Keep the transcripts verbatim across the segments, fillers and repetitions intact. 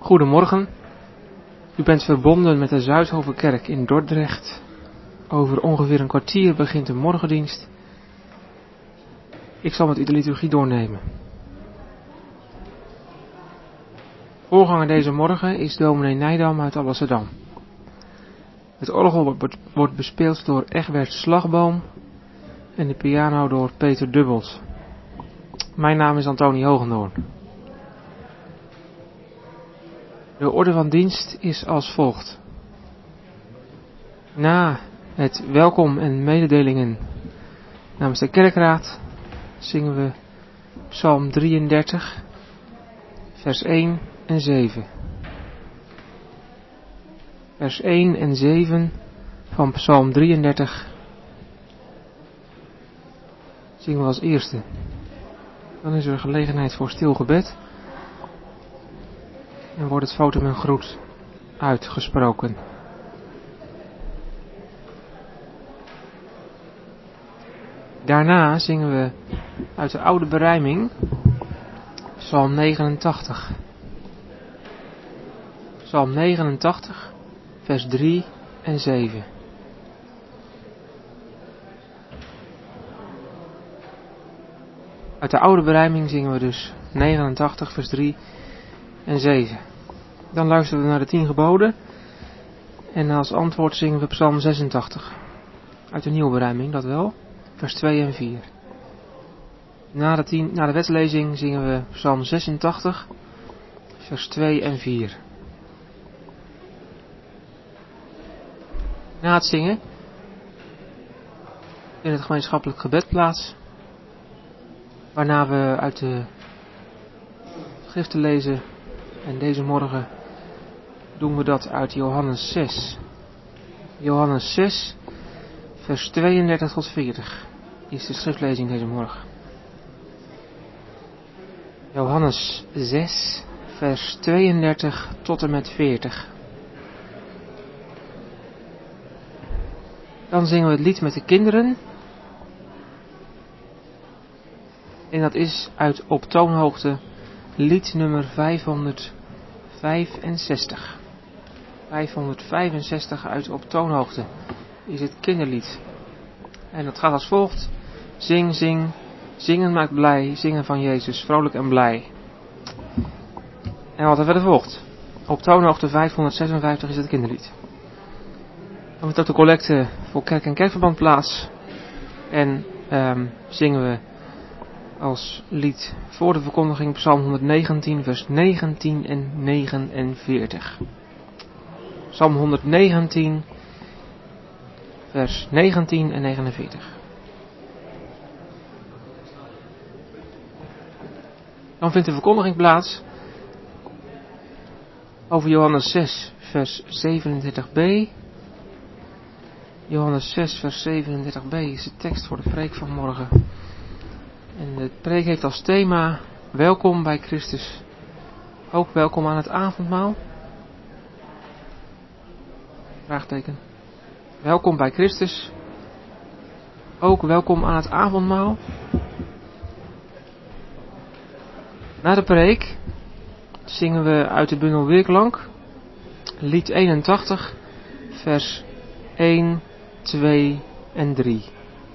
Goedemorgen. U bent verbonden met de Zuidhovenkerk in Dordrecht. Over ongeveer een kwartier begint de morgendienst. Ik zal met u de liturgie doornemen. Voorganger deze morgen is dominee Nijdam uit Alblasserdam. Het orgel wordt, wordt bespeeld door Egbert Slagboom en de piano door Peter Dubbelt. Mijn naam is Antonie Hogendoorn. De orde van dienst is als volgt. Na het welkom en mededelingen namens de kerkraad zingen we Psalm drieëndertig, vers één en zeven. Vers één en zeven van Psalm drieëndertig zingen we als eerste. Dan is er gelegenheid voor stil gebed en wordt het votum en groet uitgesproken. Daarna zingen we uit de oude berijming Psalm negenentachtig. Psalm negenentachtig, vers drie en zeven. Uit de oude berijming zingen we dus negenentachtig, vers drie en zeven. Dan luisteren we naar de tien geboden. En als antwoord zingen we Psalm zesentachtig. Uit de nieuwe berijming, dat wel. Vers twee en vier. Na de, tien, na de wetslezing zingen we Psalm zesentachtig. Vers twee en vier. Na het zingen in het gemeenschappelijk gebed plaats. Waarna we uit de schriften lezen. En deze morgen doen we dat uit Johannes zes. Johannes zes, vers tweeëndertig tot veertig is de schriftlezing deze morgen. Johannes zes, vers tweeëndertig tot en met veertig. Dan zingen we het lied met de kinderen. En dat is uit op toonhoogte lied nummer vijfhonderdvijfenzestig. vijfhonderdvijfenzestig uit op toonhoogte is het kinderlied. En dat gaat als volgt. Zing, zing, zingen maakt blij, zingen van Jezus, vrolijk en blij. En wat er verder volgt. Op toonhoogte vijfhonderdzesenvijftig is het kinderlied. Dan vindt ook de collecte voor kerk en kerkverband plaats. En um, zingen we als lied voor de verkondiging Psalm honderdnegentien, vers negentien en negenenveertig. Psalm honderdnegentien, vers negentien en negenenveertig. Dan vindt de verkondiging plaats over Johannes zes, vers zevenendertig b. Johannes zes, vers zevenendertig b is de tekst voor de preek van morgen. En de preek heeft als thema welkom bij Christus. Ook welkom aan het avondmaal. Vraagteken. Welkom bij Christus. Ook welkom aan het avondmaal. Na de preek zingen we uit de bundel Weerklank lied eenentachtig, vers één, twee en drie.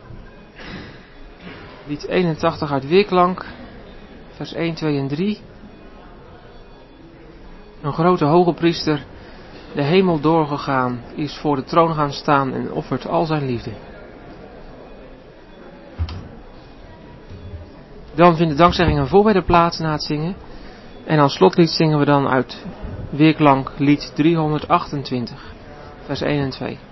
Lied eenentachtig uit Weerklank, vers één, twee en drie. Een grote hoge priester, de hemel doorgegaan, is voor de troon gaan staan en offert al zijn liefde. Dan vindt de dankzegging een voorbede plaats na het zingen. En als slotlied zingen we dan uit Weerklank lied driehonderdachtentwintig, vers één en twee.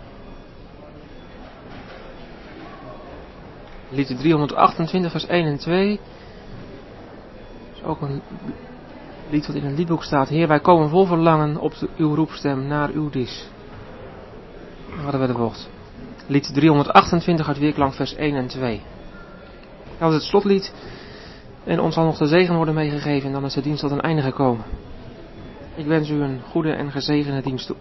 Lied driehonderdachtentwintig, vers één en twee. Dat is ook een lied wat in het liedboek staat. Heer, wij komen vol verlangen op de, uw roepstem naar uw dis. En wat er verder volgt. Lied driehonderdachtentwintig uit Weerklank, vers één en twee. Dat is het slotlied. En ons zal nog de zegen worden meegegeven en dan is de dienst tot een einde gekomen. Ik wens u een goede en gezegende dienst toe.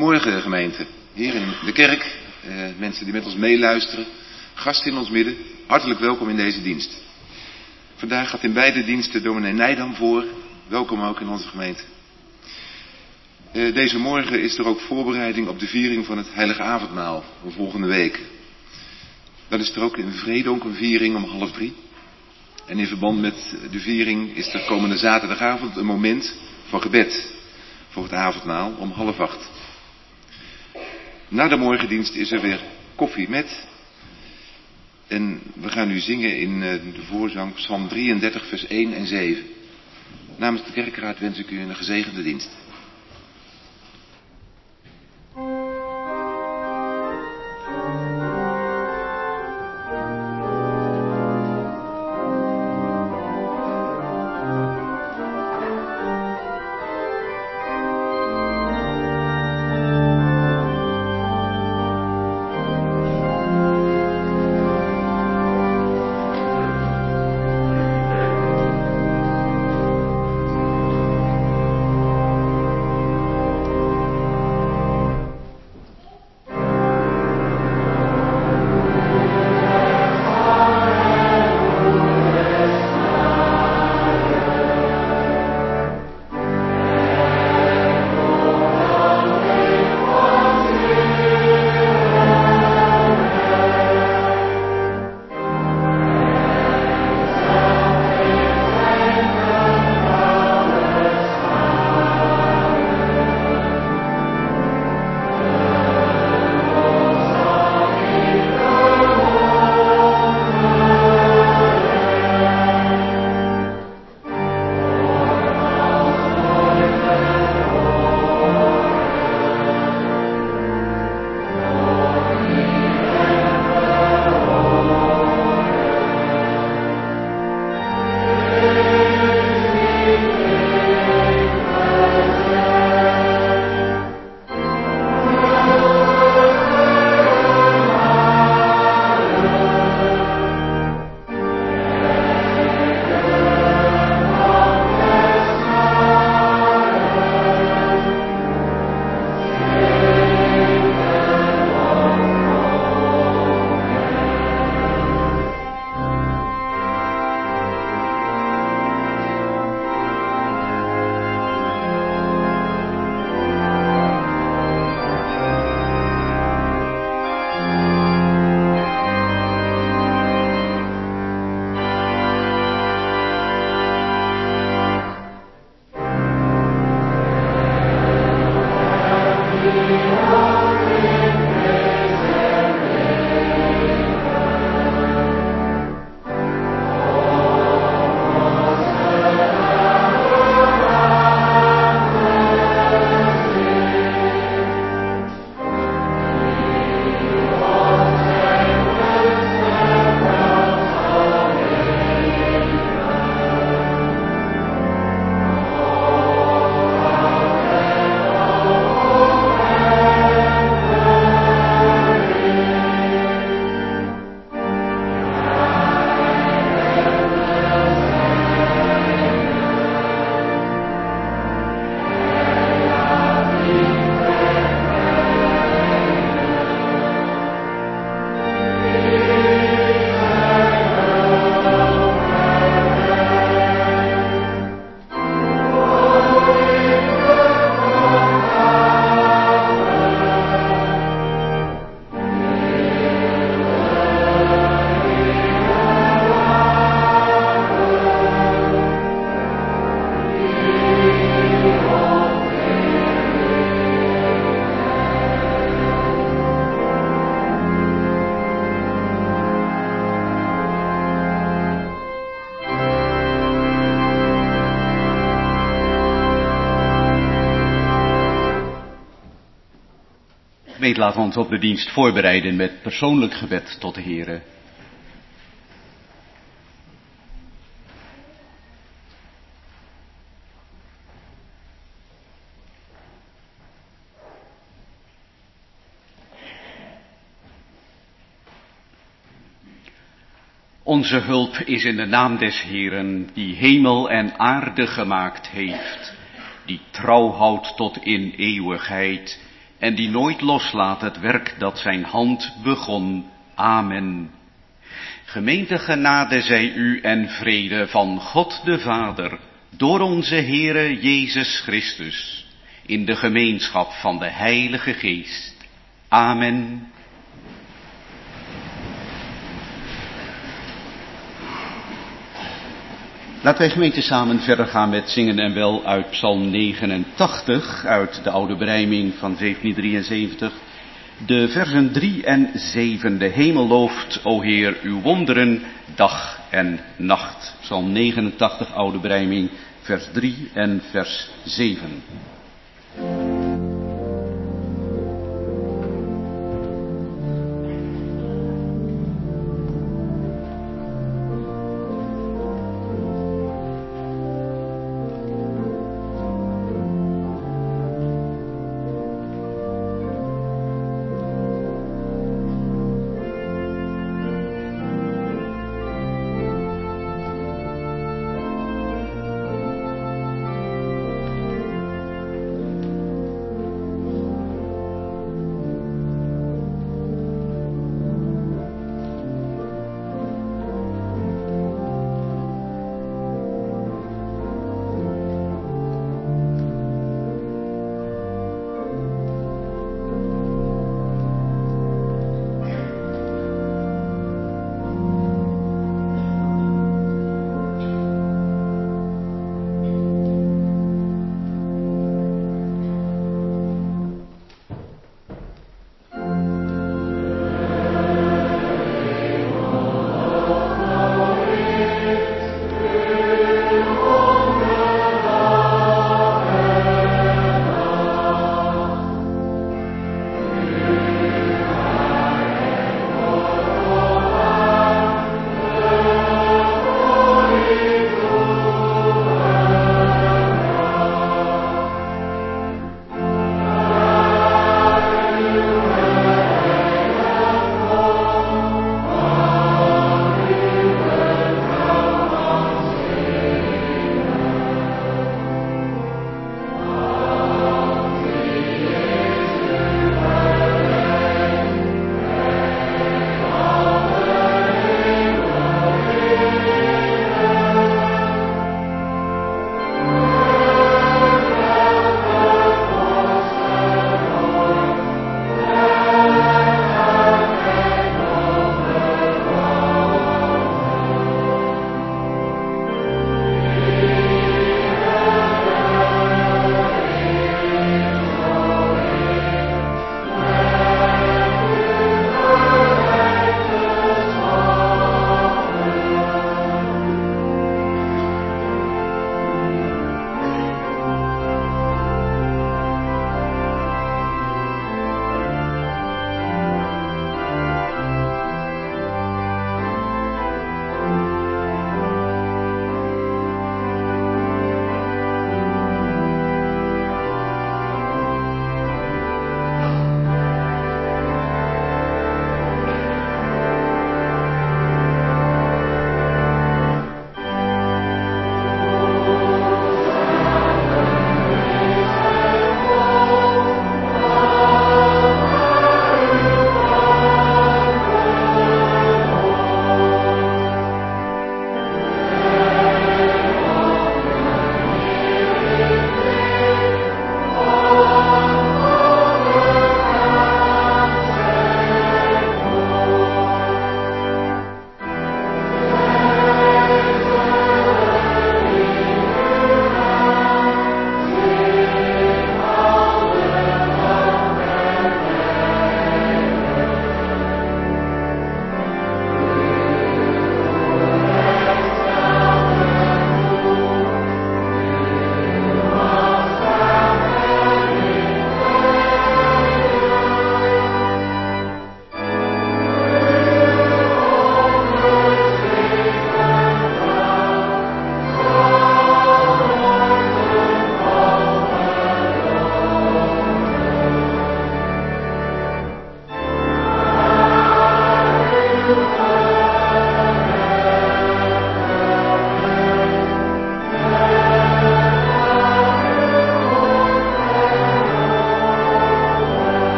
Goedemorgen gemeente, hier in de kerk, eh, mensen die met ons meeluisteren, gasten in ons midden, hartelijk welkom in deze dienst. Vandaag gaat in beide diensten dominee Nijdam voor, welkom ook in onze gemeente. Uh, deze morgen is er ook voorbereiding op de viering van het Heilige Avondmaal van volgende week. Dan is er ook in Vredonk een viering om half drie. En in verband met de viering is er komende zaterdagavond een moment van gebed voor het avondmaal om half acht. Na de morgendienst is er weer koffie met. En we gaan nu zingen in de voorzang Psalm drieëndertig vers één en zeven. Namens de kerkraad wens ik u een gezegende dienst. Gemeente, laten we ons op de dienst voorbereiden met persoonlijk gebed tot de Heere. Onze hulp is in de naam des Heeren, die hemel en aarde gemaakt heeft, die trouw houdt tot in eeuwigheid, en die nooit loslaat het werk dat zijn hand begon. Amen. Gemeente, genade zij u en vrede van God de Vader, door onze Heere Jezus Christus, in de gemeenschap van de Heilige Geest. Amen. Laten wij gemeente samen verder gaan met zingen en wel uit Psalm negenentachtig, uit de oude berijming van zeventienhonderddrieënzeventig. De versen drie en zeven. De hemel looft, o Heer, uw wonderen, dag en nacht. Psalm negenentachtig, oude berijming, vers drie en vers zeven.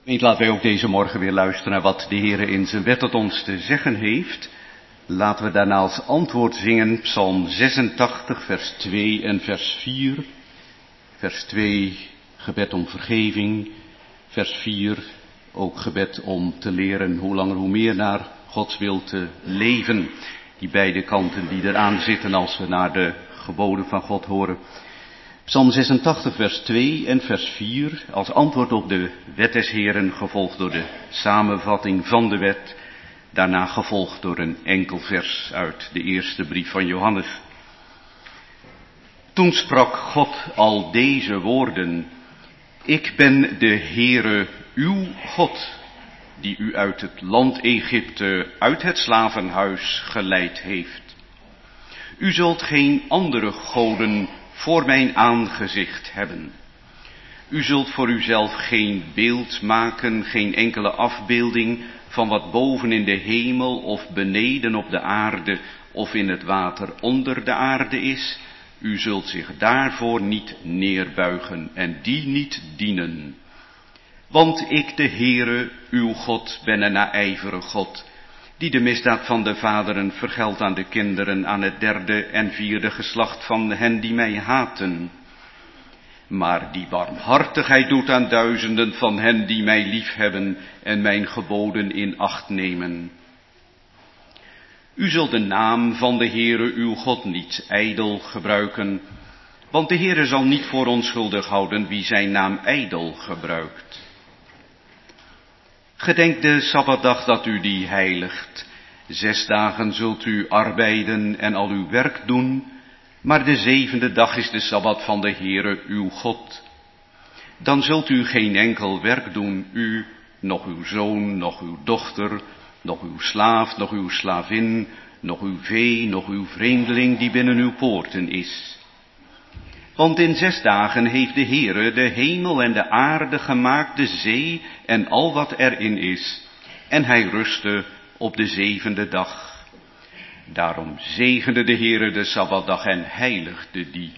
Laten wij ook deze morgen weer luisteren naar wat de Heer in zijn wet tot ons te zeggen heeft. Laten we daarna als antwoord zingen Psalm zesentachtig, vers twee en vers vier. Vers twee, gebed om vergeving. Vers vier, ook gebed om te leren hoe langer hoe meer naar Gods wil te leven. Die beide kanten die eraan zitten als we naar de geboden van God horen. Psalm zesentachtig, vers twee en vers vier, als antwoord op de wet des Heeren, gevolgd door de samenvatting van de wet, daarna gevolgd door een enkel vers uit de eerste brief van Johannes. Toen sprak God al deze woorden: Ik ben de Heere uw God, die u uit het land Egypte, uit het slavenhuis geleid heeft. U zult geen andere goden voor mijn aangezicht hebben. U zult voor uzelf geen beeld maken, geen enkele afbeelding van wat boven in de hemel of beneden op de aarde of in het water onder de aarde is. U zult zich daarvoor niet neerbuigen en die niet dienen. Want ik, de Heere, uw God, ben een naijverige God, die de misdaad van de vaderen vergeldt aan de kinderen, aan het derde en vierde geslacht van hen die mij haten. Maar die barmhartigheid doet aan duizenden van hen die mij liefhebben en mijn geboden in acht nemen. U zult de naam van de Heere uw God niet ijdel gebruiken, want de Heere zal niet voor onschuldig houden wie zijn naam ijdel gebruikt. Gedenk de Sabbatdag dat u die heiligt. Zes dagen zult u arbeiden en al uw werk doen, maar de zevende dag is de Sabbat van de Heere uw God. Dan zult u geen enkel werk doen, u, nog uw zoon, nog uw dochter, nog uw slaaf, nog uw slavin, nog uw vee, nog uw vreemdeling die binnen uw poorten is. Want in zes dagen heeft de Heere de hemel en de aarde gemaakt, de zee en al wat erin is. En hij rustte op de zevende dag. Daarom zegende de Heere de Sabbatdag en heiligde die.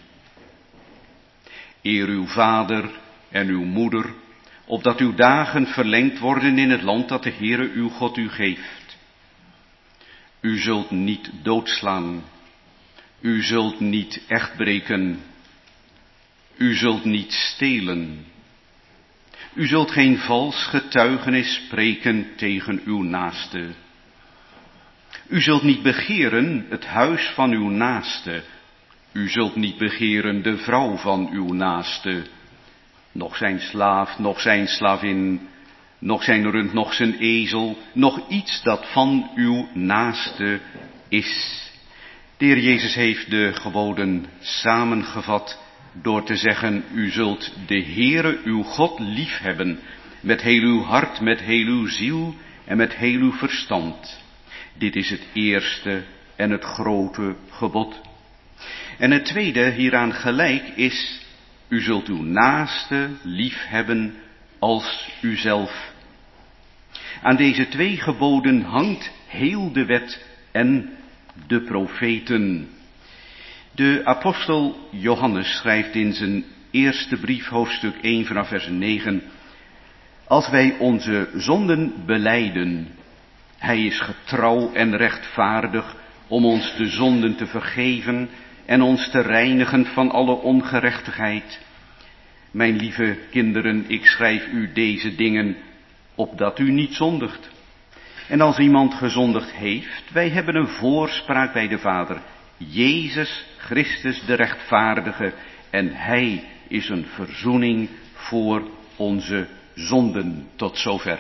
Eer uw vader en uw moeder, opdat uw dagen verlengd worden in het land dat de Heere uw God u geeft. U zult niet doodslaan. U zult niet echtbreken. U zult niet stelen. U zult geen vals getuigenis spreken tegen uw naaste. U zult niet begeren het huis van uw naaste. U zult niet begeren de vrouw van uw naaste. Nog zijn slaaf, nog zijn slavin, nog zijn rund, nog zijn ezel, nog iets dat van uw naaste is. De Heer Jezus heeft de geboden samengevat door te zeggen: u zult de Heere uw God liefhebben, met heel uw hart, met heel uw ziel en met heel uw verstand. Dit is het eerste en het grote gebod. En het tweede hieraan gelijk is: u zult uw naaste liefhebben als uzelf. Aan deze twee geboden hangt heel de wet en de profeten. De apostel Johannes schrijft in zijn eerste brief, hoofdstuk één vanaf vers negen: als wij onze zonden belijden, hij is getrouw en rechtvaardig om ons de zonden te vergeven en ons te reinigen van alle ongerechtigheid. Mijn lieve kinderen, ik schrijf u deze dingen opdat u niet zondigt. En als iemand gezondigd heeft, wij hebben een voorspraak bij de Vader, Jezus Christus de rechtvaardige, en hij is een verzoening voor onze zonden. Tot zover.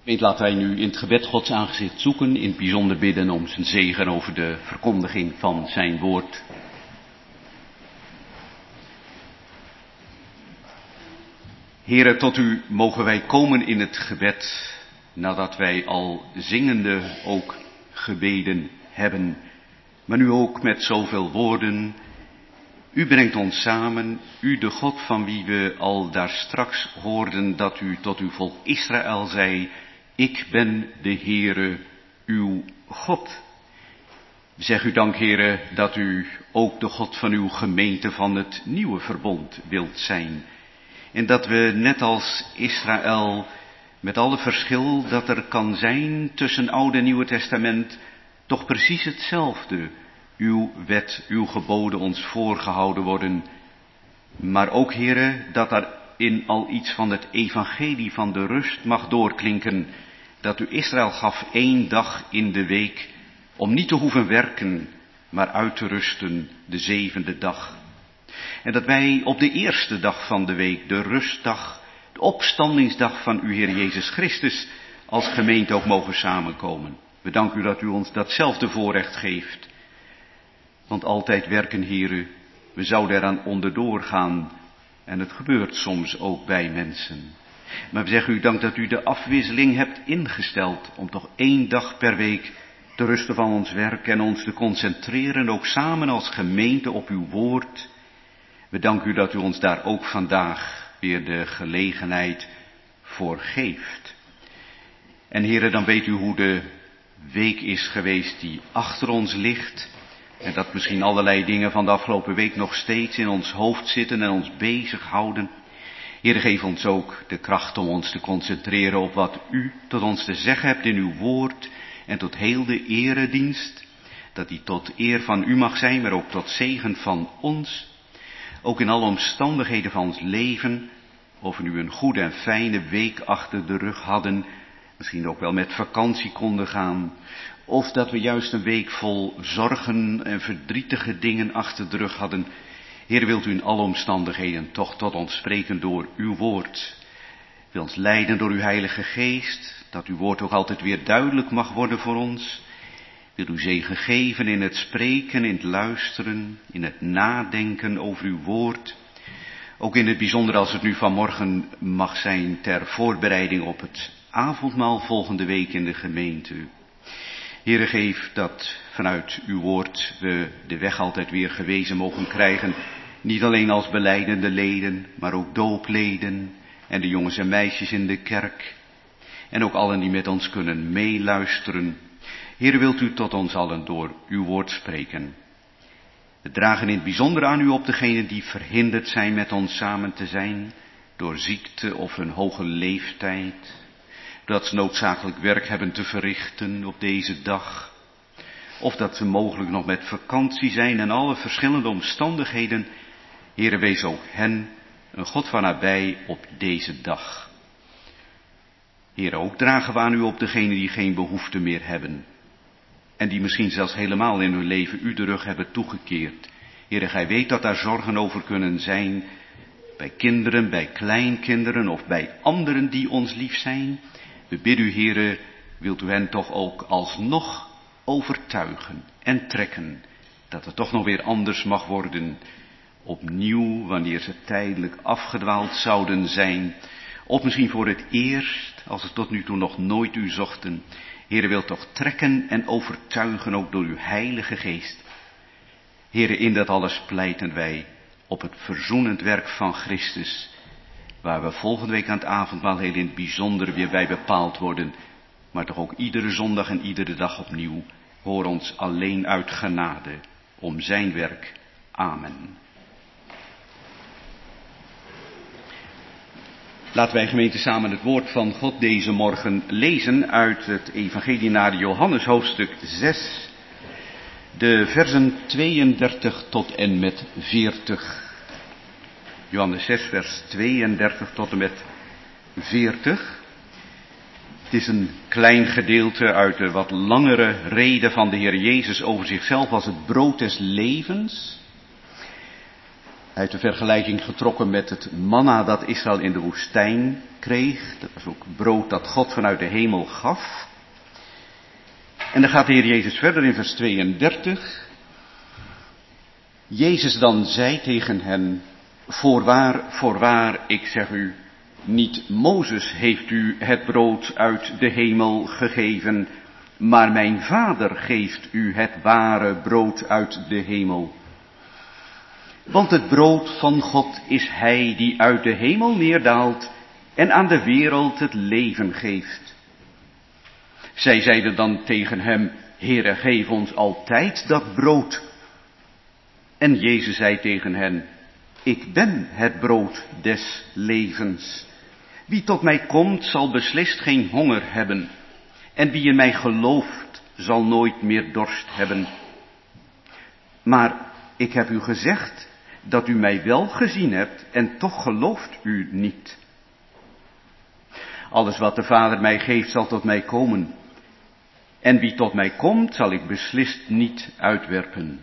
Laten wij nu in het gebed Gods aangezicht zoeken, in het bijzonder bidden om zijn zegen over de verkondiging van zijn woord. Heere, tot u mogen wij komen in het gebed, nadat wij al zingende ook gebeden hebben, maar nu ook met zoveel woorden. U brengt ons samen, u de God van wie we al daar straks hoorden dat u tot uw volk Israël zei, ik ben de Heere, uw God. Zeg u dank, Heere, dat u ook de God van uw gemeente van het nieuwe verbond wilt zijn. En dat we net als Israël, met alle verschil dat er kan zijn tussen Oude en Nieuwe Testament, toch precies hetzelfde, uw wet, uw geboden ons voorgehouden worden. Maar ook, Heere, dat daarin al iets van het evangelie van de rust mag doorklinken, dat u Israël gaf één dag in de week, om niet te hoeven werken, maar uit te rusten de zevende dag. En dat wij op de eerste dag van de week, de rustdag, de opstandingsdag van uw Heer Jezus Christus, als gemeente ook mogen samenkomen. We danken u dat u ons datzelfde voorrecht geeft. Want altijd werken, Heere, we zouden eraan onderdoor gaan. En het gebeurt soms ook bij mensen. Maar we zeggen u dank dat u de afwisseling hebt ingesteld om toch één dag per week te rusten van ons werk en ons te concentreren, ook samen als gemeente op uw woord. We danken u dat u ons daar ook vandaag weer de gelegenheid voor geeft. En Heere, dan weet u hoe de week is geweest die achter ons ligt. En dat misschien allerlei dingen van de afgelopen week nog steeds in ons hoofd zitten en ons bezighouden. Heere, geef ons ook de kracht om ons te concentreren op wat u tot ons te zeggen hebt in uw woord en tot heel de eredienst. Dat die tot eer van u mag zijn, maar ook tot zegen van ons. Ook in alle omstandigheden van ons leven, of we nu een goede en fijne week achter de rug hadden, misschien ook wel met vakantie konden gaan, of dat we juist een week vol zorgen en verdrietige dingen achter de rug hadden. Heer, wilt u in alle omstandigheden toch tot ons spreken door uw woord. Wil ons leiden door uw Heilige Geest, dat uw woord ook altijd weer duidelijk mag worden voor ons. Wil u zegen geven in het spreken, in het luisteren, in het nadenken over uw woord. Ook in het bijzonder als het nu vanmorgen mag zijn ter voorbereiding op het avondmaal volgende week in de gemeente. Heere, geef dat vanuit uw woord we de weg altijd weer gewezen mogen krijgen. Niet alleen als belijdende leden, maar ook doopleden en de jongens en meisjes in de kerk. En ook allen die met ons kunnen meeluisteren. Heere, wilt u tot ons allen door uw woord spreken. We dragen in het bijzonder aan u op degenen die verhinderd zijn met ons samen te zijn, door ziekte of een hoge leeftijd, dat ze noodzakelijk werk hebben te verrichten op deze dag, of dat ze mogelijk nog met vakantie zijn en alle verschillende omstandigheden. Heere, wees ook hen een God van nabij op deze dag. Heere, ook dragen we aan u op degenen die geen behoefte meer hebben. En die misschien zelfs helemaal in hun leven u de rug hebben toegekeerd. Heere, gij weet dat daar zorgen over kunnen zijn. Bij kinderen, bij kleinkinderen of bij anderen die ons lief zijn. We bidden u, Heere, wilt u hen toch ook alsnog overtuigen en trekken. Dat het toch nog weer anders mag worden. Opnieuw, wanneer ze tijdelijk afgedwaald zouden zijn. Of misschien voor het eerst, als ze tot nu toe nog nooit u zochten. Heere, wilt toch trekken en overtuigen ook door uw Heilige Geest. Heere, in dat alles pleiten wij op het verzoenend werk van Christus, waar we volgende week aan het avondmaal heel in het bijzonder weer bij bepaald worden, maar toch ook iedere zondag en iedere dag opnieuw. Hoor ons alleen uit genade om zijn werk. Amen. Laten wij gemeente samen het woord van God deze morgen lezen uit het evangelie naar Johannes hoofdstuk zes, de versen tweeëndertig tot en met veertig. Johannes zes vers tweeëndertig tot en met veertig. Het is een klein gedeelte uit de wat langere reden van de Heer Jezus over zichzelf als het brood des levens. uit de vergelijking getrokken met het manna dat Israël in de woestijn kreeg. Dat was ook brood dat God vanuit de hemel gaf. En dan gaat de Heer Jezus verder in vers tweeëndertig. Jezus dan zei tegen hen, voorwaar, voorwaar, ik zeg u, niet Mozes heeft u het brood uit de hemel gegeven, maar mijn Vader geeft u het ware brood uit de hemel. Want het brood van God is Hij die uit de hemel neerdaalt en aan de wereld het leven geeft. Zij zeiden dan tegen hem, Heere, geef ons altijd dat brood. En Jezus zei tegen hen, ik ben het brood des levens. Wie tot mij komt, zal beslist geen honger hebben. En wie in mij gelooft, zal nooit meer dorst hebben. Maar ik heb u gezegd dat u mij wel gezien hebt en toch gelooft u niet. Alles wat de Vader mij geeft, zal tot mij komen. En wie tot mij komt, zal ik beslist niet uitwerpen.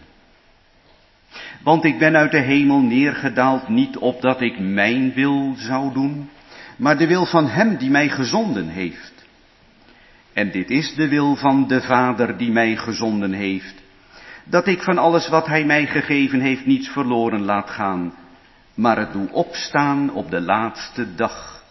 Want ik ben uit de hemel neergedaald, niet opdat ik mijn wil zou doen, maar de wil van hem die mij gezonden heeft. En dit is de wil van de Vader die mij gezonden heeft, dat ik van alles wat hij mij gegeven heeft niets verloren laat gaan, maar het doe opstaan op de laatste dag.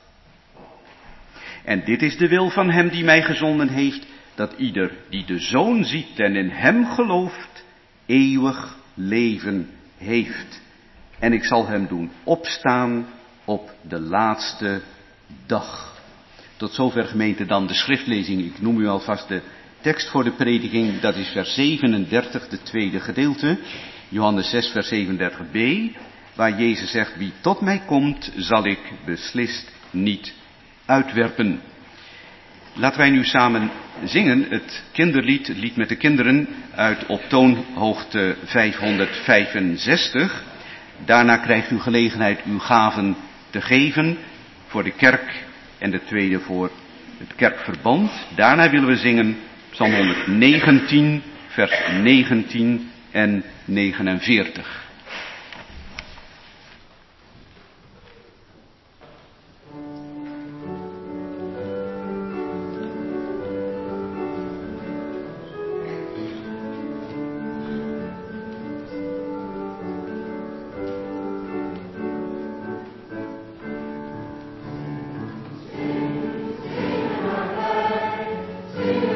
En dit is de wil van hem die mij gezonden heeft, dat ieder die de Zoon ziet en in hem gelooft, eeuwig leven heeft. En ik zal hem doen opstaan op de laatste dag. Tot zover, gemeente, dan de schriftlezing. Ik noem u alvast de tekst voor de prediking. Dat is vers zevenendertig, de tweede gedeelte. Johannes zes, vers zevenendertig b. Waar Jezus zegt, wie tot mij komt, zal ik beslist niet uitwerpen. Laten wij nu samen zingen het kinderlied, het lied met de kinderen, uit op toonhoogte vijfhonderdvijfenzestig. Daarna krijgt u gelegenheid uw gaven te geven voor de kerk en de tweede voor het kerkverband. Daarna willen we zingen Psalm honderdnegentien, vers negentien en negenenveertig.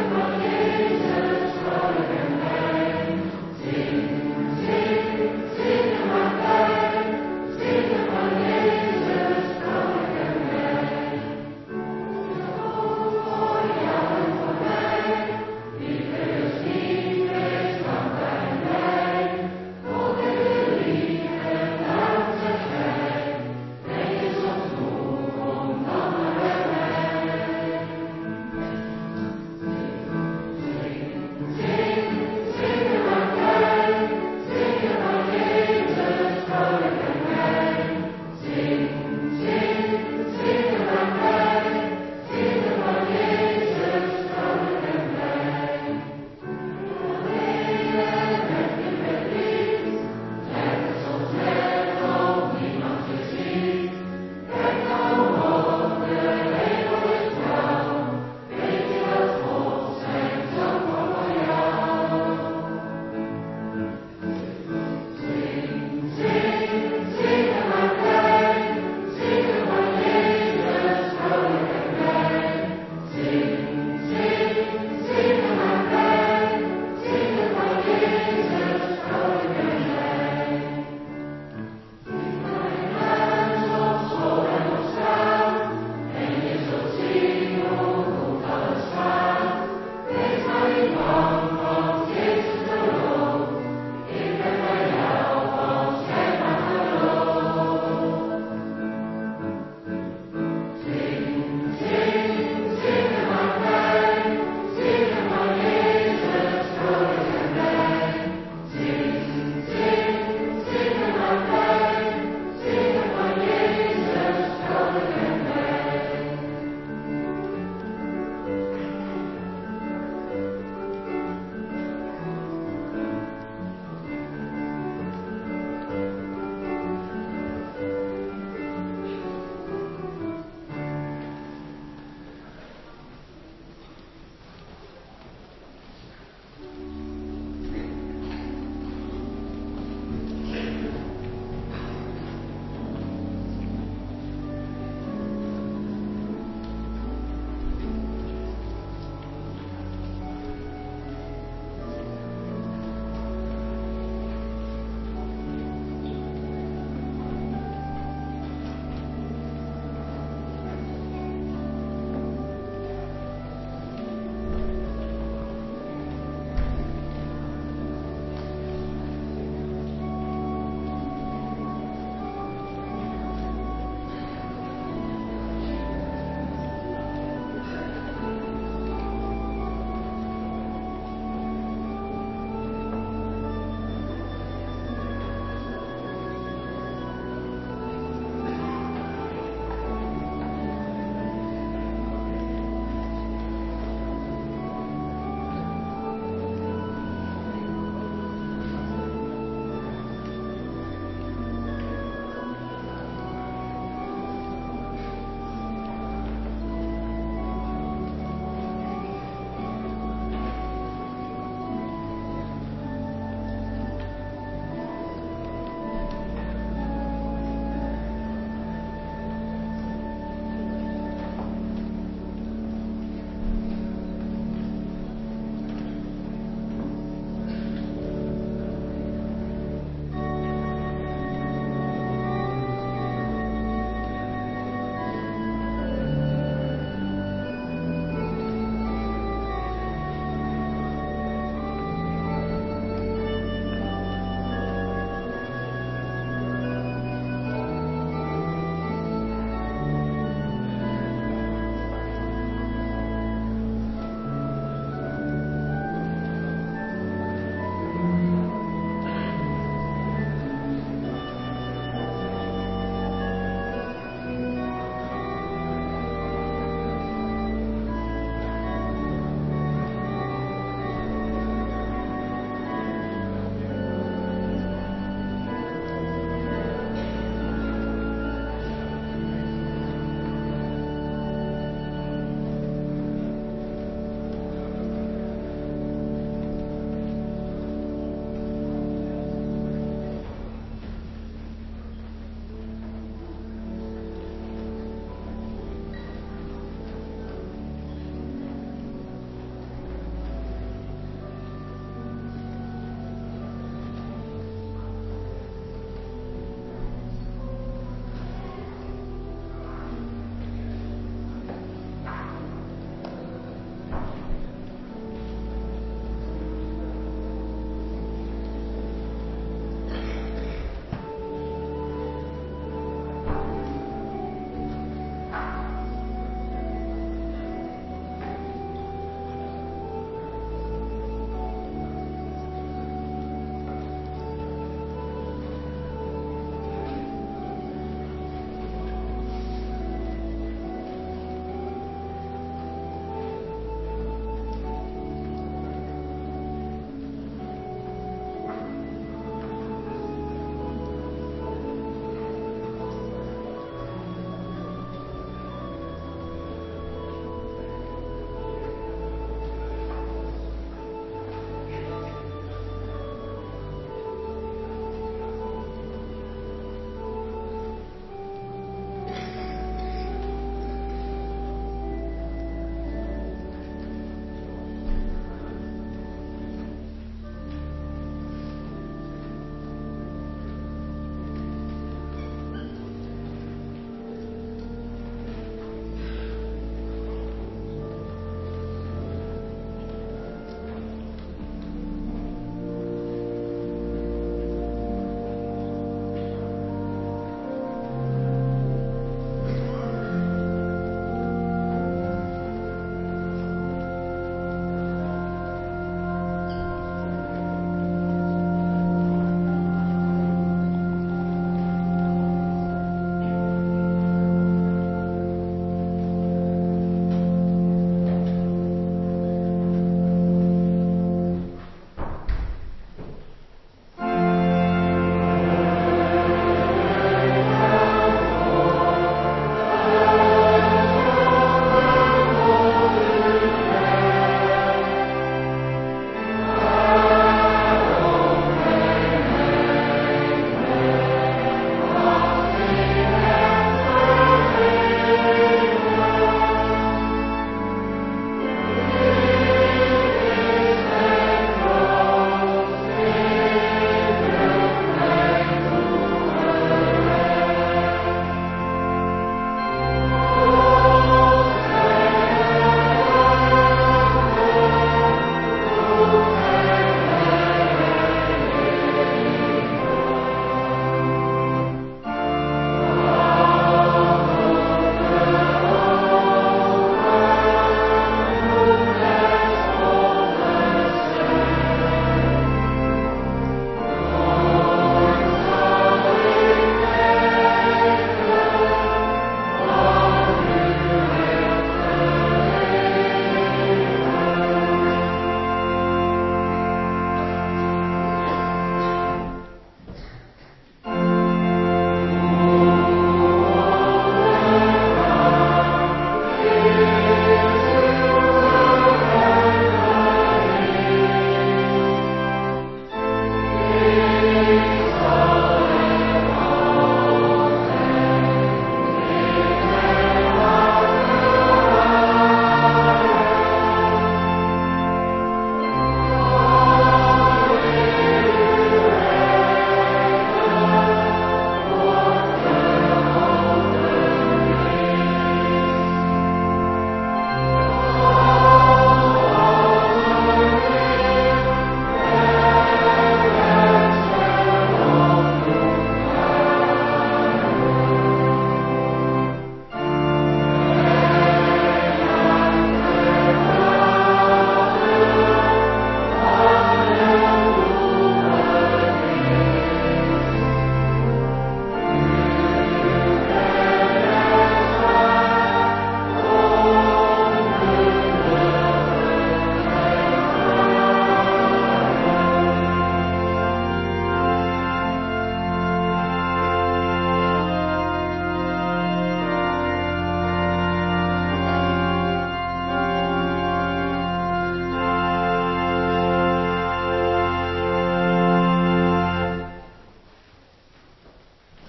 Zing, zing,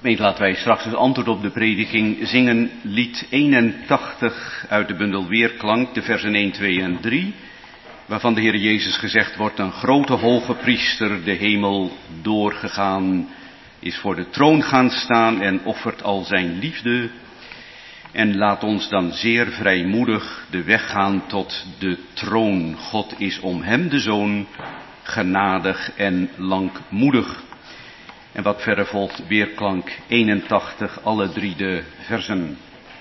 Gemeente, laten wij straks als antwoord op de prediking zingen lied eenentachtig uit de bundel Weerklank, de versen één, twee en drie, waarvan de Heer Jezus gezegd wordt, een grote hoge priester de hemel doorgegaan, is voor de troon gaan staan en offert al zijn liefde. En laat ons dan zeer vrijmoedig de weg gaan tot de troon. God is om hem de Zoon genadig en langmoedig. En wat verder volgt, Weerklank eenentachtig, alle drie de versen.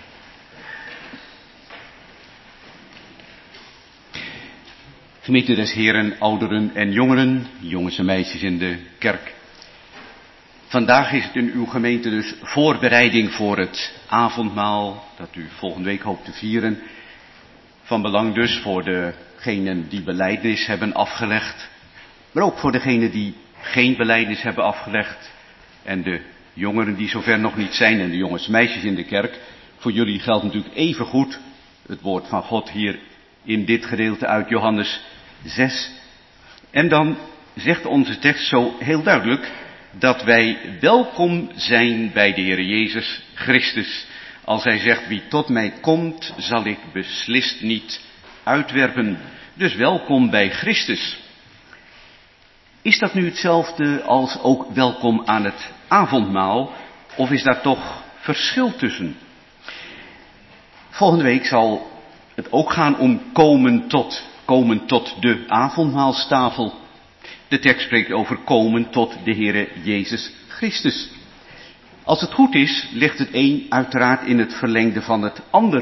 Gemeente des Heren, ouderen en jongeren, jongens en meisjes in de kerk. Vandaag is het in uw gemeente dus voorbereiding voor het avondmaal, dat u volgende week hoopt te vieren. Van belang dus voor degenen die belijdenis hebben afgelegd, maar ook voor degenen die geen belijdenis hebben afgelegd. En de jongeren die zover nog niet zijn en de jongens en meisjes in de kerk. Voor jullie geldt natuurlijk even goed het woord van God hier in dit gedeelte uit Johannes zes. En dan zegt onze tekst zo heel duidelijk dat wij welkom zijn bij de Heer Jezus Christus. Als hij zegt, wie tot mij komt, zal ik beslist niet uitwerpen. Dus welkom bij Christus. Is dat nu hetzelfde als ook welkom aan het avondmaal, of is daar toch verschil tussen? Volgende week zal het ook gaan om komen tot, komen tot de avondmaalstafel. De tekst spreekt over komen tot de Heere Jezus Christus. Als het goed is, ligt het een uiteraard in het verlengde van het ander.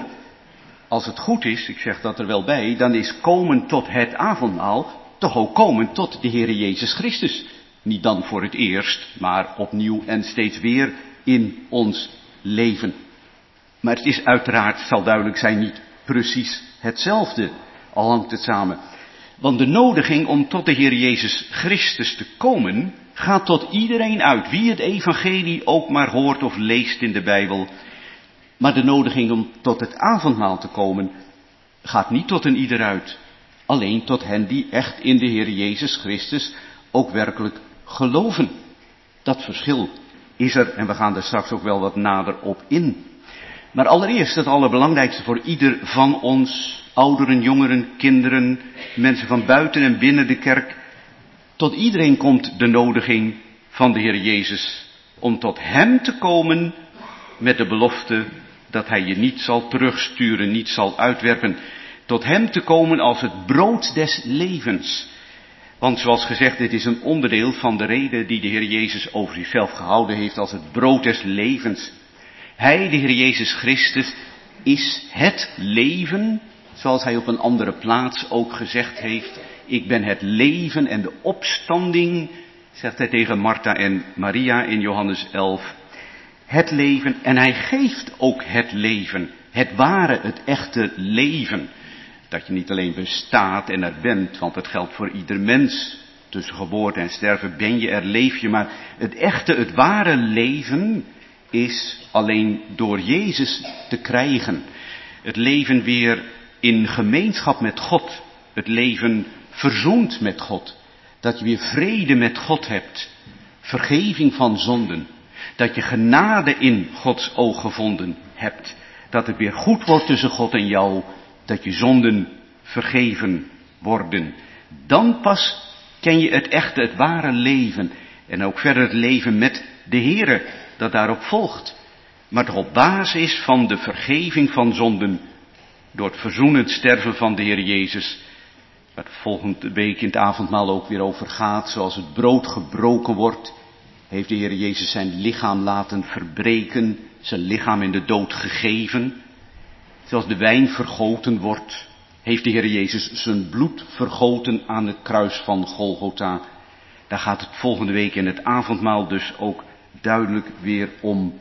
Als het goed is, ik zeg dat er wel bij, dan is komen tot het avondmaal toch ook komen tot de Heere Jezus Christus. Niet dan voor het eerst, maar opnieuw en steeds weer in ons leven. Maar het is uiteraard, zal duidelijk zijn, niet precies hetzelfde. Al hangt het samen. Want de nodiging om tot de Heer Jezus Christus te komen, gaat tot iedereen uit. Wie het evangelie ook maar hoort of leest in de Bijbel. Maar de nodiging om tot het avondmaal te komen, gaat niet tot een ieder uit. Alleen tot hen die echt in de Heer Jezus Christus ook werkelijk geloven. Dat verschil is er en we gaan er straks ook wel wat nader op in. Maar allereerst het allerbelangrijkste voor ieder van ons, ouderen, jongeren, kinderen, mensen van buiten en binnen de kerk. Tot iedereen komt de nodiging van de Heer Jezus om tot hem te komen met de belofte dat hij je niet zal terugsturen, niet zal uitwerpen. Tot hem te komen als het brood des levens. Want zoals gezegd, dit is een onderdeel van de reden die de Heer Jezus over zichzelf gehouden heeft als het brood des levens. Hij, de Heer Jezus Christus, is het leven, zoals hij op een andere plaats ook gezegd heeft. Ik ben het leven en de opstanding, zegt hij tegen Martha en Maria in Johannes elf. Het leven, en hij geeft ook het leven, het ware, het echte leven. Dat je niet alleen bestaat en er bent, want het geldt voor ieder mens. Tussen geboorte en sterven ben je er, leef je, maar het echte, het ware leven is alleen door Jezus te krijgen. Het leven weer in gemeenschap met God. Het leven verzoend met God. Dat je weer vrede met God hebt. Vergeving van zonden. Dat je genade in Gods oog gevonden hebt. Dat het weer goed wordt tussen God en jou. Dat je zonden vergeven worden. Dan pas ken je het echte, het ware leven. En ook verder het leven met de Heere dat daarop volgt. Maar toch op basis van de vergeving van zonden. Door het verzoenend sterven van de Heer Jezus. Waar het volgende week in het avondmaal ook weer over gaat. Zoals het brood gebroken wordt. Heeft de Heer Jezus zijn lichaam laten verbreken. Zijn lichaam in de dood gegeven. Zoals de wijn vergoten wordt. Heeft de Heer Jezus zijn bloed vergoten aan het kruis van Golgotha. Daar gaat het volgende week in het avondmaal dus ook duidelijk weer om.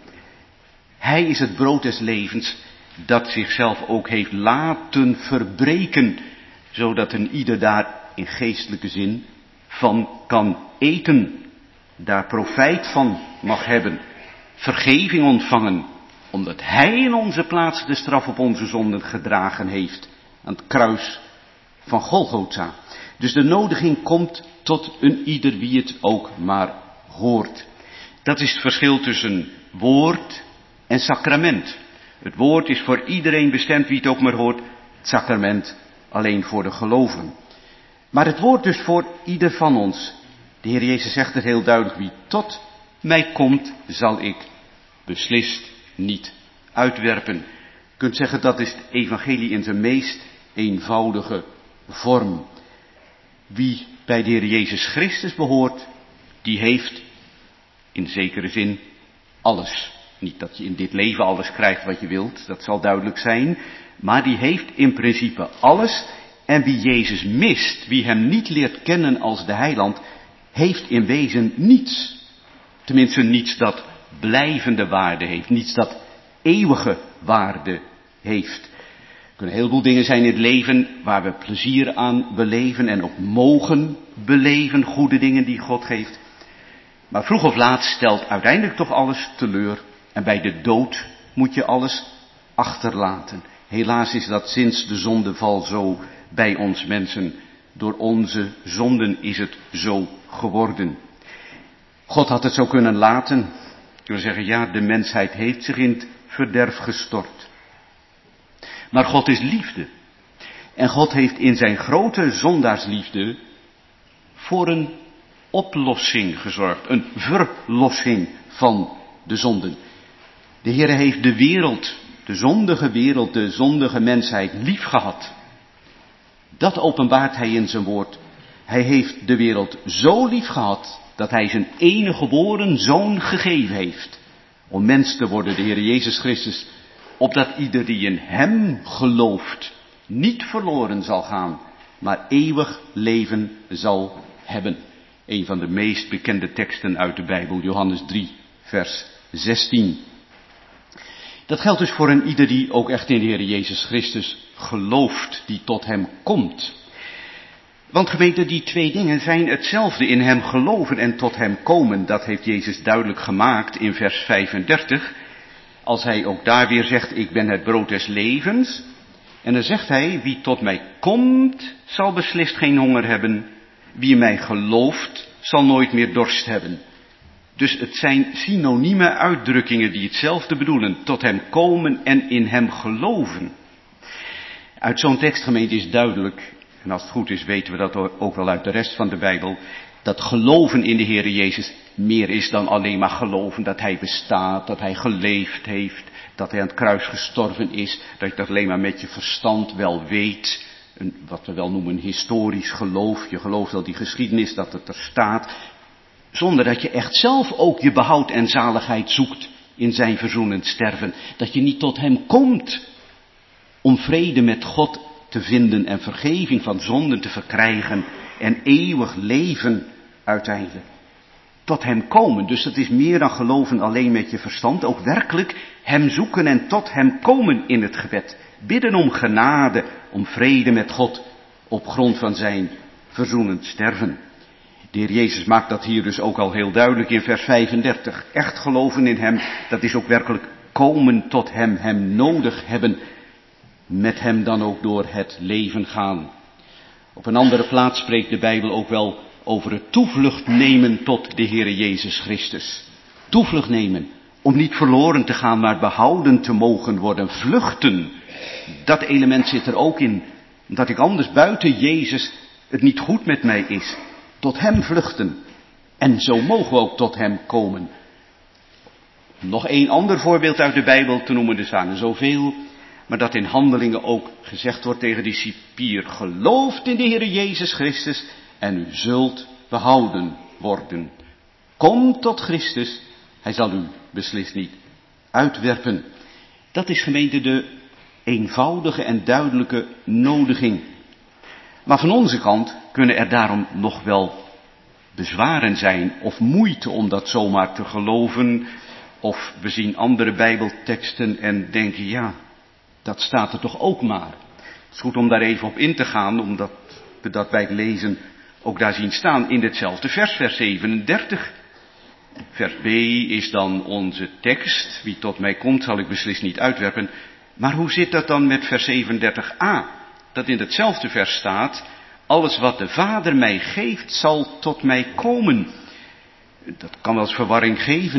Hij is het brood des levens dat zichzelf ook heeft laten verbreken, zodat een ieder daar in geestelijke zin van kan eten, daar profijt van mag hebben, vergeving ontvangen, omdat hij in onze plaats de straf op onze zonden gedragen heeft aan het kruis van Golgotha. Dus de nodiging komt tot een ieder wie het ook maar hoort. Dat is het verschil tussen woord en sacrament. Het woord is voor iedereen bestemd, wie het ook maar hoort. Het sacrament alleen voor de gelovigen. Maar het woord dus voor ieder van ons. De Heer Jezus zegt het heel duidelijk, wie tot mij komt, zal ik beslist niet uitwerpen. Je kunt zeggen dat is het evangelie in zijn meest eenvoudige vorm. Wie bij de Heer Jezus Christus behoort, die heeft in zekere zin alles. Niet dat je in dit leven alles krijgt wat je wilt, dat zal duidelijk zijn. Maar die heeft in principe alles. En wie Jezus mist, wie hem niet leert kennen als de heiland, heeft in wezen niets. Tenminste niets dat blijvende waarde heeft, niets dat eeuwige waarde heeft. Er kunnen een heleboel dingen zijn in het leven waar we plezier aan beleven en ook mogen beleven, goede dingen die God geeft. Maar vroeg of laat stelt uiteindelijk toch alles teleur en bij de dood moet je alles achterlaten. Helaas is dat sinds de zondeval zo bij ons mensen. Door onze zonden is het zo geworden. God had het zo kunnen laten. Kunnen zeggen, ja, de mensheid heeft zich in het verderf gestort. Maar God is liefde. En God heeft in zijn grote zondaarsliefde voor een oplossing gezorgd. Een verlossing van de zonden. De Heer heeft de wereld, de zondige wereld, de zondige mensheid lief gehad. Dat openbaart hij in zijn woord. Hij heeft de wereld zo lief gehad dat hij zijn enige geboren zoon gegeven heeft. Om mens te worden, de Heer Jezus Christus. Opdat ieder die in hem gelooft niet verloren zal gaan, maar eeuwig leven zal hebben. Een van de meest bekende teksten uit de Bijbel, Johannes drie, vers zestien. Dat geldt dus voor een ieder die ook echt in de Heer Jezus Christus gelooft, die tot hem komt. Want gemeente, die twee dingen zijn hetzelfde, in hem geloven en tot hem komen. Dat heeft Jezus duidelijk gemaakt in vers vijfendertig. Als hij ook daar weer zegt, ik ben het brood des levens. En dan zegt hij, wie tot mij komt, zal beslist geen honger hebben. Wie in mij gelooft, zal nooit meer dorst hebben. Dus het zijn synonieme uitdrukkingen die hetzelfde bedoelen. Tot hem komen en in hem geloven. Uit zo'n tekstgemeente is duidelijk, en als het goed is weten we dat ook wel uit de rest van de Bijbel, dat geloven in de Heer Jezus meer is dan alleen maar geloven dat hij bestaat, dat hij geleefd heeft, dat hij aan het kruis gestorven is, dat je dat alleen maar met je verstand wel weet. Een, wat we wel noemen historisch geloof. Je gelooft wel die geschiedenis, dat het er staat. Zonder dat je echt zelf ook je behoud en zaligheid zoekt in zijn verzoenend sterven. Dat je niet tot hem komt om vrede met God te vinden en vergeving van zonden te verkrijgen en eeuwig leven uiteindelijk. Tot hem komen, dus dat is meer dan geloven alleen met je verstand. Ook werkelijk hem zoeken en tot hem komen in het gebed. Bidden om genade, om vrede met God op grond van zijn verzoenend sterven. De Heer Jezus maakt dat hier dus ook al heel duidelijk in vers vijfendertig. Echt geloven in hem, dat is ook werkelijk komen tot hem, hem nodig hebben. Met hem dan ook door het leven gaan. Op een andere plaats spreekt de Bijbel ook wel over het toevlucht nemen tot de Heere Jezus Christus. Toevlucht nemen, om niet verloren te gaan, maar behouden te mogen worden. Vluchten, dat element zit er ook in. Dat ik anders buiten Jezus het niet goed met mij is. Tot hem vluchten. En zo mogen we ook tot hem komen. Nog één ander voorbeeld uit de Bijbel te noemen, er staan er zoveel. Maar dat in handelingen ook gezegd wordt tegen die cipier. Gelooft in de Heer Jezus Christus en u zult behouden worden. Kom tot Christus, hij zal u beslist niet uitwerpen. Dat is gemeente de eenvoudige en duidelijke nodiging. Maar van onze kant kunnen er daarom nog wel bezwaren zijn of moeite om dat zomaar te geloven. Of we zien andere Bijbelteksten en denken, ja, dat staat er toch ook maar. Het is goed om daar even op in te gaan, omdat we dat bij het lezen ook daar zien staan in ditzelfde vers, vers zevenendertig. Vers B is dan onze tekst. Wie tot mij komt, zal ik beslist niet uitwerpen. Maar hoe zit dat dan met vers zevenendertig a? Dat in hetzelfde vers staat, alles wat de Vader mij geeft, zal tot mij komen. Dat kan wel eens verwarring geven.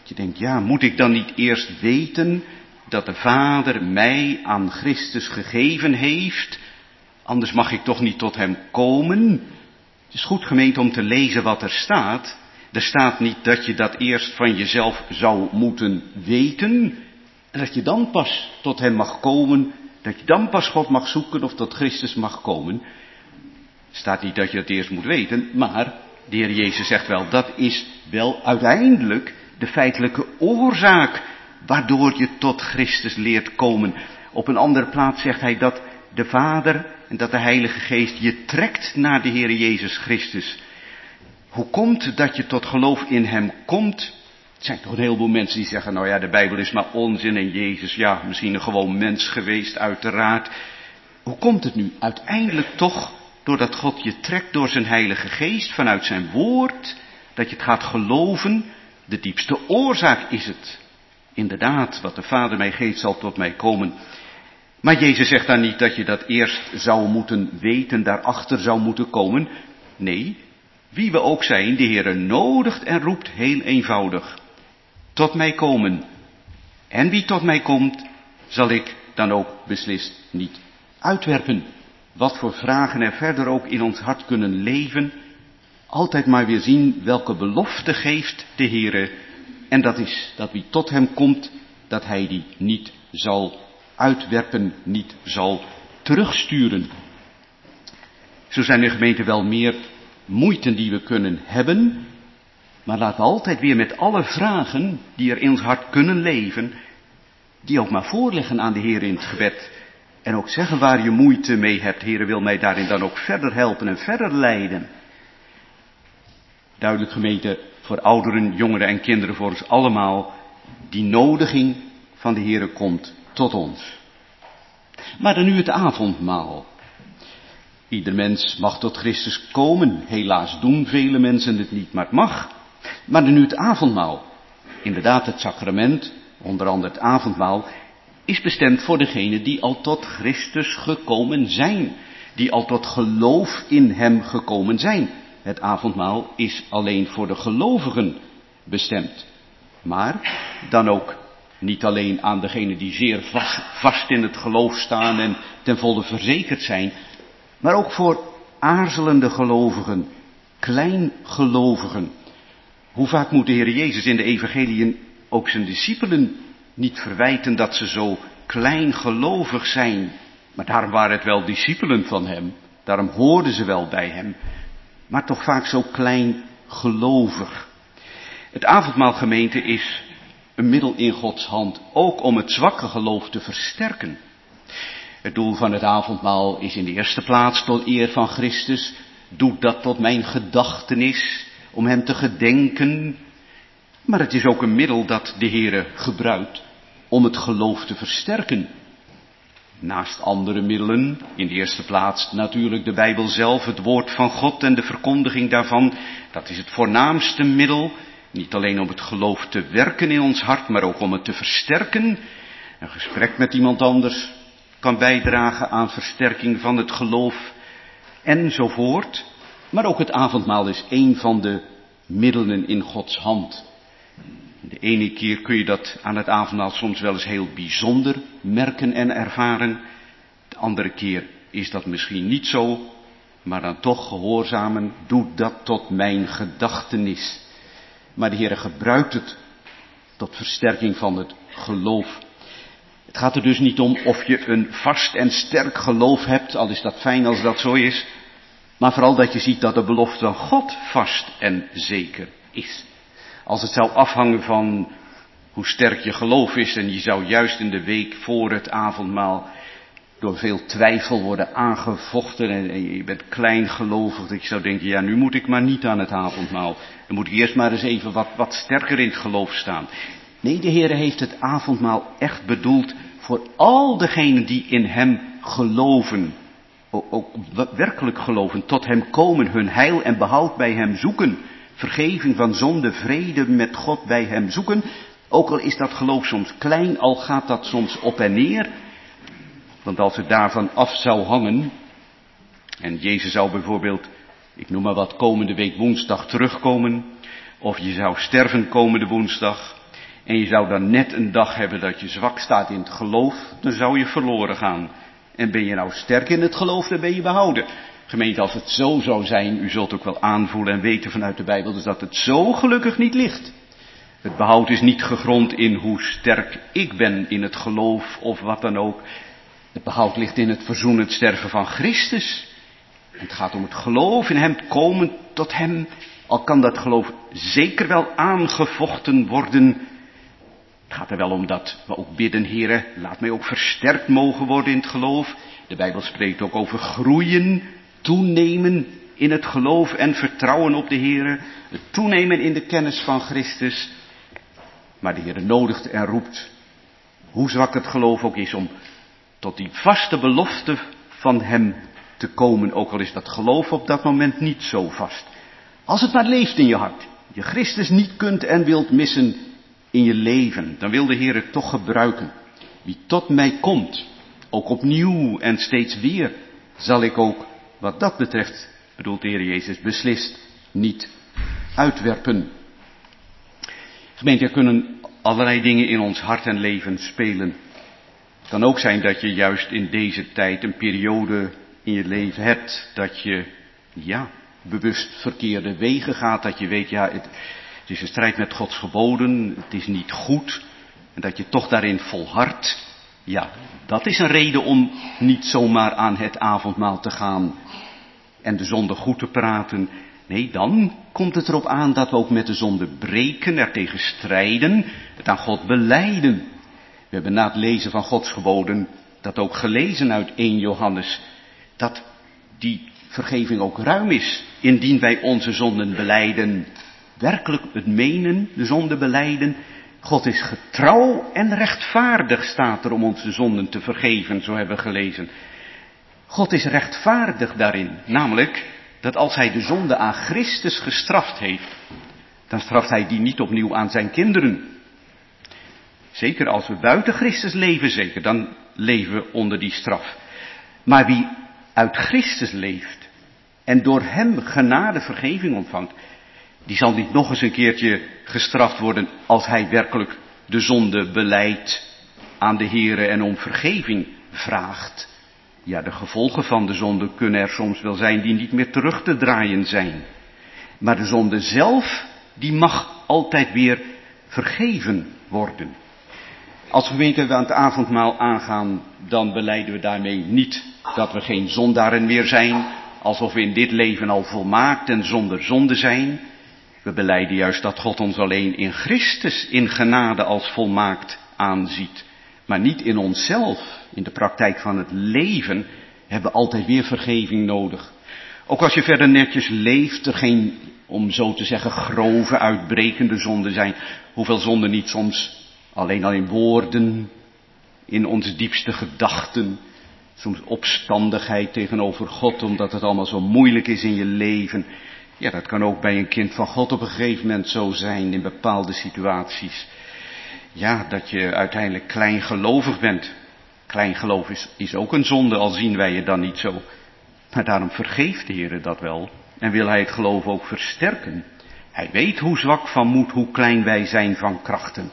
Je denkt, ja, moet ik dan niet eerst weten dat de Vader mij aan Christus gegeven heeft? Anders mag ik toch niet tot hem komen? Het is goed, gemeente, om te lezen wat er staat. Er staat niet dat je dat eerst van jezelf zou moeten weten. En dat je dan pas tot hem mag komen. Dat je dan pas God mag zoeken of tot Christus mag komen. Er staat niet dat je het eerst moet weten. Maar de Heer Jezus zegt wel, dat is wel uiteindelijk de feitelijke oorzaak waardoor je tot Christus leert komen. Op een andere plaats zegt hij dat de Vader en dat de Heilige Geest je trekt naar de Heer Jezus Christus. Hoe komt het dat je tot geloof in hem komt? Er zijn toch een heleboel mensen die zeggen, nou ja, de Bijbel is maar onzin en Jezus, ja, misschien een gewoon mens geweest, uiteraard. Hoe komt het nu? Uiteindelijk toch, doordat God je trekt door zijn Heilige Geest, vanuit zijn woord, dat je het gaat geloven. De diepste oorzaak is het. Inderdaad, wat de Vader mij geeft zal tot mij komen. Maar Jezus zegt daar niet dat je dat eerst zou moeten weten, daarachter zou moeten komen. Nee, wie we ook zijn, de Heere nodigt en roept heel eenvoudig. Tot mij komen. En wie tot mij komt, zal ik dan ook beslist niet uitwerpen. Wat voor vragen er verder ook in ons hart kunnen leven. Altijd maar weer zien welke belofte geeft de Heere. En dat is dat wie tot hem komt, dat hij die niet zal uitwerpen, niet zal terugsturen. Zo zijn er gemeente wel meer moeiten die we kunnen hebben. Maar laten we altijd weer met alle vragen die er in ons hart kunnen leven, die ook maar voorleggen aan de Heer in het gebed. En ook zeggen waar je moeite mee hebt. Heer wil mij daarin dan ook verder helpen en verder leiden. Duidelijk gemeente, voor ouderen, jongeren en kinderen, voor ons allemaal, die nodiging van de Heer komt tot ons. Maar dan nu het avondmaal. Ieder mens mag tot Christus komen. Helaas doen vele mensen het niet, maar het mag. Maar dan nu het avondmaal. Inderdaad, het sacrament, onder andere het avondmaal, is bestemd voor degenen die al tot Christus gekomen zijn. Die al tot geloof in hem gekomen zijn. Het avondmaal is alleen voor de gelovigen bestemd. Maar dan ook niet alleen aan degenen die zeer vast, vast in het geloof staan en ten volle verzekerd zijn. Maar ook voor aarzelende gelovigen, kleingelovigen. Hoe vaak moet de Heer Jezus in de evangeliën ook zijn discipelen niet verwijten dat ze zo kleingelovig zijn. Maar daarom waren het wel discipelen van hem. Daarom hoorden ze wel bij hem. Maar toch vaak zo kleingelovig. Het avondmaal, gemeente, is een middel in Gods hand. Ook om het zwakke geloof te versterken. Het doel van het avondmaal is in de eerste plaats tot eer van Christus. Doe dat tot mijn gedachtenis, om hem te gedenken. Maar het is ook een middel dat de Heere gebruikt om het geloof te versterken. Naast andere middelen, in de eerste plaats natuurlijk de Bijbel zelf, het woord van God en de verkondiging daarvan. Dat is het voornaamste middel, niet alleen om het geloof te werken in ons hart, maar ook om het te versterken. Een gesprek met iemand anders kan bijdragen aan versterking van het geloof enzovoort. Maar ook het avondmaal is een van de middelen in Gods hand. De ene keer kun je dat aan het avondmaal soms wel eens heel bijzonder merken en ervaren. De andere keer is dat misschien niet zo, maar dan toch gehoorzamen, doe dat tot mijn gedachtenis. Maar de Heer gebruikt het tot versterking van het geloof. Het gaat er dus niet om of je een vast en sterk geloof hebt, al is dat fijn als dat zo is. Maar vooral dat je ziet dat de belofte van God vast en zeker is. Als het zou afhangen van hoe sterk je geloof is en je zou juist in de week voor het avondmaal door veel twijfel worden aangevochten en je bent kleingelovig, dat je zou denken, ja, nu moet ik maar niet aan het avondmaal. Dan moet ik eerst maar eens even wat, wat sterker in het geloof staan. Nee, de Heer heeft het avondmaal echt bedoeld voor al degenen die in hem geloven. Ook werkelijk geloven, tot hem komen, hun heil en behoud bij hem zoeken. Vergeving van zonde, vrede met God bij hem zoeken. Ook al is dat geloof soms klein, al gaat dat soms op en neer. Want als het daarvan af zou hangen, en Jezus zou bijvoorbeeld, ik noem maar wat, komende week woensdag terugkomen, of je zou sterven komende woensdag, en je zou dan net een dag hebben dat je zwak staat in het geloof, dan zou je verloren gaan. En ben je nou sterk in het geloof, dan ben je behouden. Gemeente, als het zo zou zijn, u zult ook wel aanvoelen en weten vanuit de Bijbel, dus dat het zo gelukkig niet ligt. Het behoud is niet gegrond in hoe sterk ik ben in het geloof of wat dan ook. Het behoud ligt in het verzoenend sterven van Christus. En het gaat om het geloof in hem, komen tot hem. Al kan dat geloof zeker wel aangevochten worden. Het gaat er wel om dat we ook bidden, Heere, laat mij ook versterkt mogen worden in het geloof. De Bijbel spreekt ook over groeien, toenemen in het geloof en vertrouwen op de Heere. Het toenemen in de kennis van Christus. Maar de Heere nodigt en roept, hoe zwak het geloof ook is, om tot die vaste belofte van hem te komen. Ook al is dat geloof op dat moment niet zo vast. Als het maar leeft in je hart, je Christus niet kunt en wilt missen in je leven, dan wil de Heer het toch gebruiken. Wie tot mij komt, ook opnieuw en steeds weer, zal ik ook, wat dat betreft, bedoelt de Heer Jezus, beslist niet uitwerpen. Gemeente, er kunnen allerlei dingen in ons hart en leven spelen. Het kan ook zijn dat je juist in deze tijd een periode in je leven hebt, dat je, ja, bewust verkeerde wegen gaat, dat je weet, ja, het, het is een strijd met Gods geboden, het is niet goed, en dat je toch daarin volhardt. Ja, dat is een reden om niet zomaar aan het avondmaal te gaan en de zonde goed te praten. Nee, dan komt het erop aan dat we ook met de zonde breken, er tegen strijden, het aan God belijden. We hebben na het lezen van Gods geboden dat ook gelezen uit eerste Johannes, dat die vergeving ook ruim is, indien wij onze zonden belijden. Werkelijk het menen, de zonde belijden. God is getrouw en rechtvaardig, staat er, om onze zonden te vergeven, zo hebben we gelezen. God is rechtvaardig daarin, namelijk dat als hij de zonde aan Christus gestraft heeft, dan straft hij die niet opnieuw aan zijn kinderen. Zeker als we buiten Christus leven, zeker, dan leven we onder die straf. Maar wie uit Christus leeft en door hem genade vergeving ontvangt, die zal niet nog eens een keertje gestraft worden als hij werkelijk de zonde belijdt aan de Heere en om vergeving vraagt. Ja, de gevolgen van de zonde kunnen er soms wel zijn die niet meer terug te draaien zijn. Maar de zonde zelf, die mag altijd weer vergeven worden. Als gemeente we aan het avondmaal aangaan, dan belijden we daarmee niet dat we geen zondaren meer zijn, alsof we in dit leven al volmaakt en zonder zonde zijn. We belijden juist dat God ons alleen in Christus in genade als volmaakt aanziet. Maar niet in onszelf. In de praktijk van het leven hebben we altijd weer vergeving nodig. Ook als je verder netjes leeft, er geen, om zo te zeggen, grove, uitbrekende zonden zijn. Hoeveel zonden niet soms alleen al in woorden, in onze diepste gedachten. Soms opstandigheid tegenover God, omdat het allemaal zo moeilijk is in je leven. Ja, dat kan ook bij een kind van God op een gegeven moment zo zijn in bepaalde situaties. Ja, dat je uiteindelijk kleingelovig bent. Kleingeloof is, is ook een zonde, al zien wij het dan niet zo. Maar daarom vergeeft de Heer dat wel. En wil hij het geloof ook versterken. Hij weet hoe zwak van moed, hoe klein wij zijn van krachten.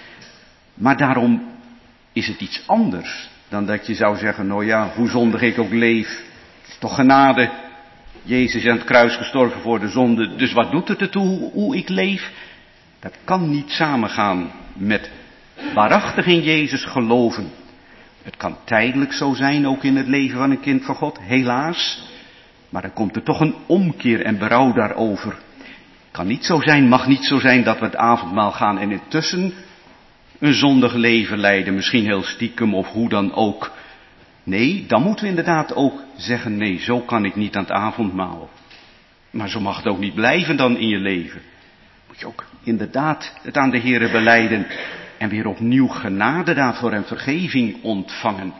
Maar daarom is het iets anders dan dat je zou zeggen, nou ja, hoe zondig ik ook leef. Het is toch genade. Jezus is aan het kruis gestorven voor de zonde. Dus wat doet het ertoe hoe, hoe ik leef? Dat kan niet samengaan met waarachtig in Jezus geloven. Het kan tijdelijk zo zijn, ook in het leven van een kind van God, helaas. Maar dan komt er toch een omkeer en berouw daarover. Het kan niet zo zijn, mag niet zo zijn dat we het avondmaal gaan en intussen een zondig leven leiden. Misschien heel stiekem of hoe dan ook. Nee, dan moeten we inderdaad ook zeggen, nee, zo kan ik niet aan het avondmaal. Maar zo mag het ook niet blijven dan in je leven. Moet je ook inderdaad het aan de Heere belijden en weer opnieuw genade daarvoor en vergeving ontvangen.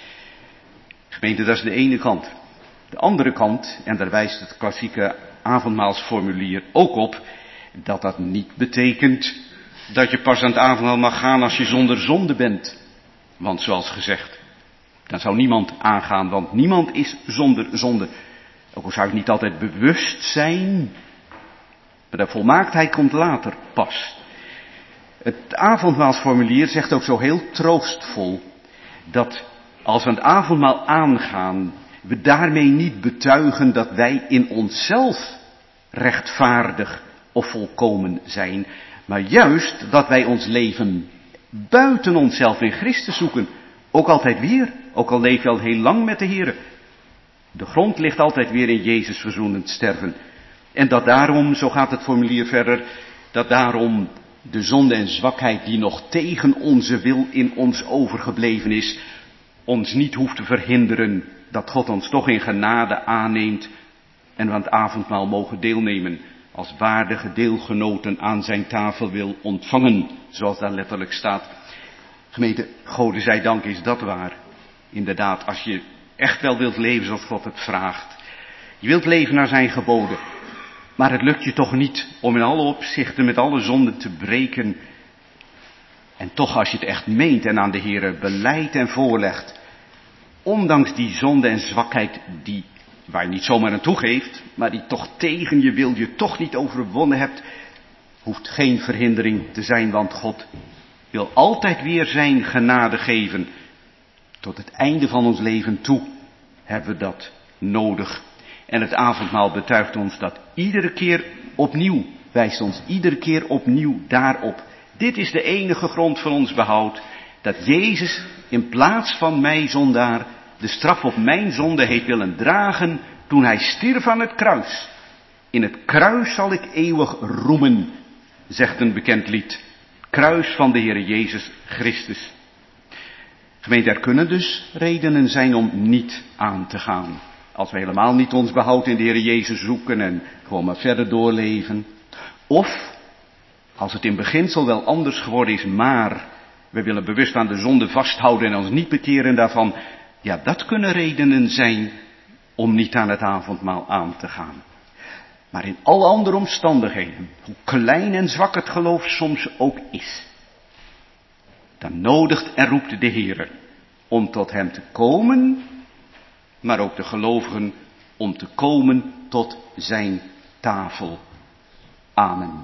Gemeente, dat is de ene kant. De andere kant, en daar wijst het klassieke avondmaalsformulier ook op, dat dat niet betekent dat je pas aan het avondmaal mag gaan als je zonder zonde bent. Want zoals gezegd, dan zou niemand aangaan, want niemand is zonder zonde. Ook al zou je niet altijd bewust zijn, maar de volmaaktheid komt later pas. Het avondmaalsformulier zegt ook zo heel troostvol dat als we het avondmaal aangaan, we daarmee niet betuigen dat wij in onszelf rechtvaardig of volkomen zijn, maar juist dat wij ons leven buiten onszelf in Christus zoeken. Ook altijd weer, ook al leef je al heel lang met de Heer. De grond ligt altijd weer in Jezus verzoenend sterven. En dat daarom, zo gaat het formulier verder, dat daarom de zonde en zwakheid die nog tegen onze wil in ons overgebleven is, ons niet hoeft te verhinderen dat God ons toch in genade aanneemt en we aan het avondmaal mogen deelnemen als waardige deelgenoten aan zijn tafel wil ontvangen, zoals daar letterlijk staat. Gemeente, Gode zij dank is dat waar. Inderdaad, als je echt wel wilt leven zoals God het vraagt. Je wilt leven naar zijn geboden. Maar het lukt je toch niet om in alle opzichten met alle zonden te breken. En toch als je het echt meent en aan de Heere belijdt en voorlegt, ondanks die zonde en zwakheid die, waar je niet zomaar aan toegeeft, maar die toch tegen je wil, je toch niet overwonnen hebt, hoeft geen verhindering te zijn, want God wil altijd weer zijn genade geven. Tot het einde van ons leven toe hebben we dat nodig. En het avondmaal betuigt ons dat iedere keer opnieuw, wijst ons iedere keer opnieuw daarop. Dit is de enige grond van ons behoud, dat Jezus in plaats van mij zondaar de straf op mijn zonde heeft willen dragen toen hij stierf aan het kruis. In het kruis zal ik eeuwig roemen, zegt een bekend lied. Kruis van de Heere Jezus Christus. Gemeente, er kunnen dus redenen zijn om niet aan te gaan. Als we helemaal niet ons behoud in de Heere Jezus zoeken en gewoon maar verder doorleven. Of, als het in beginsel wel anders geworden is, maar we willen bewust aan de zonde vasthouden en ons niet bekeren daarvan. Ja, dat kunnen redenen zijn om niet aan het avondmaal aan te gaan. Maar in alle andere omstandigheden, hoe klein en zwak het geloof soms ook is, dan nodigt en roept de Heere om tot hem te komen, maar ook de gelovigen om te komen tot zijn tafel. Amen.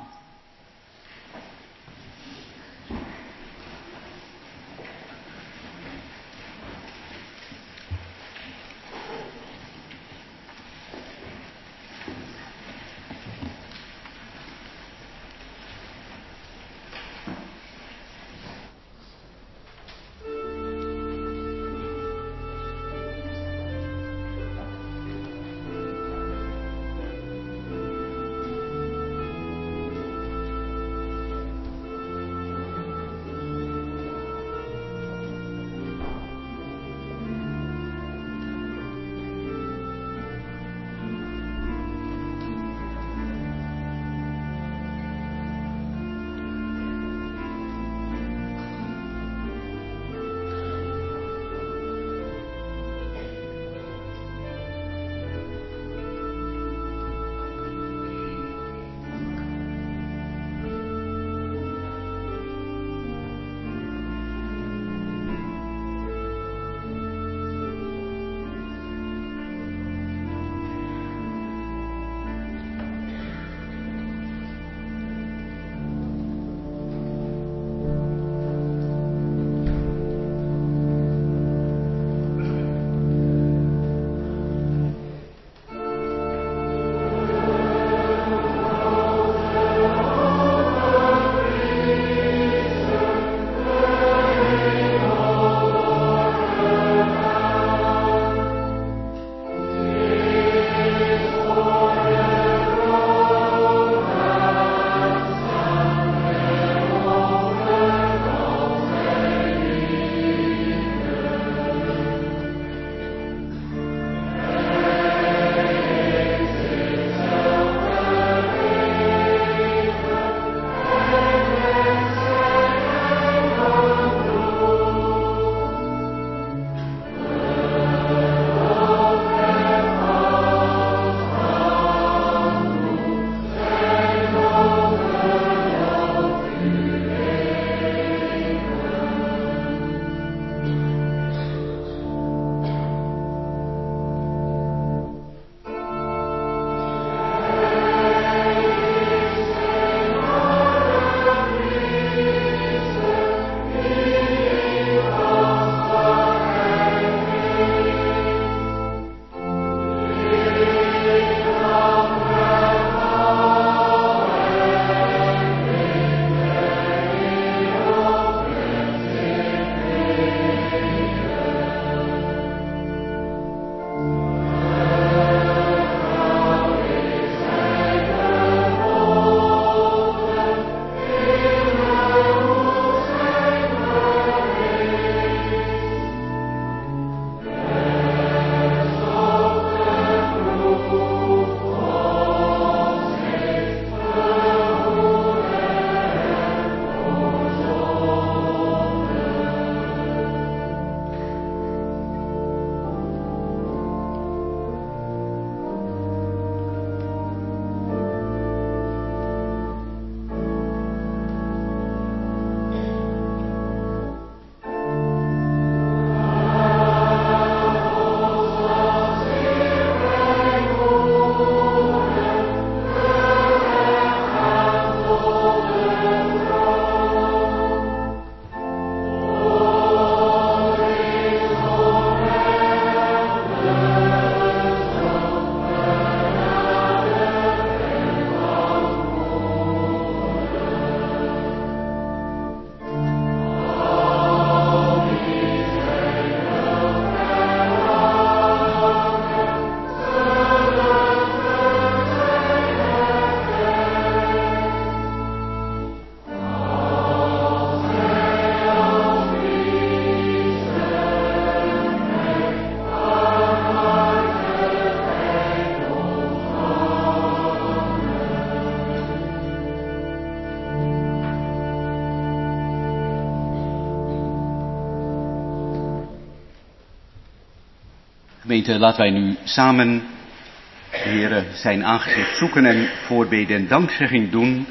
Gemeente, laten wij nu samen, Heere, zijn aangezicht zoeken en voorbeden en dankzegging doen.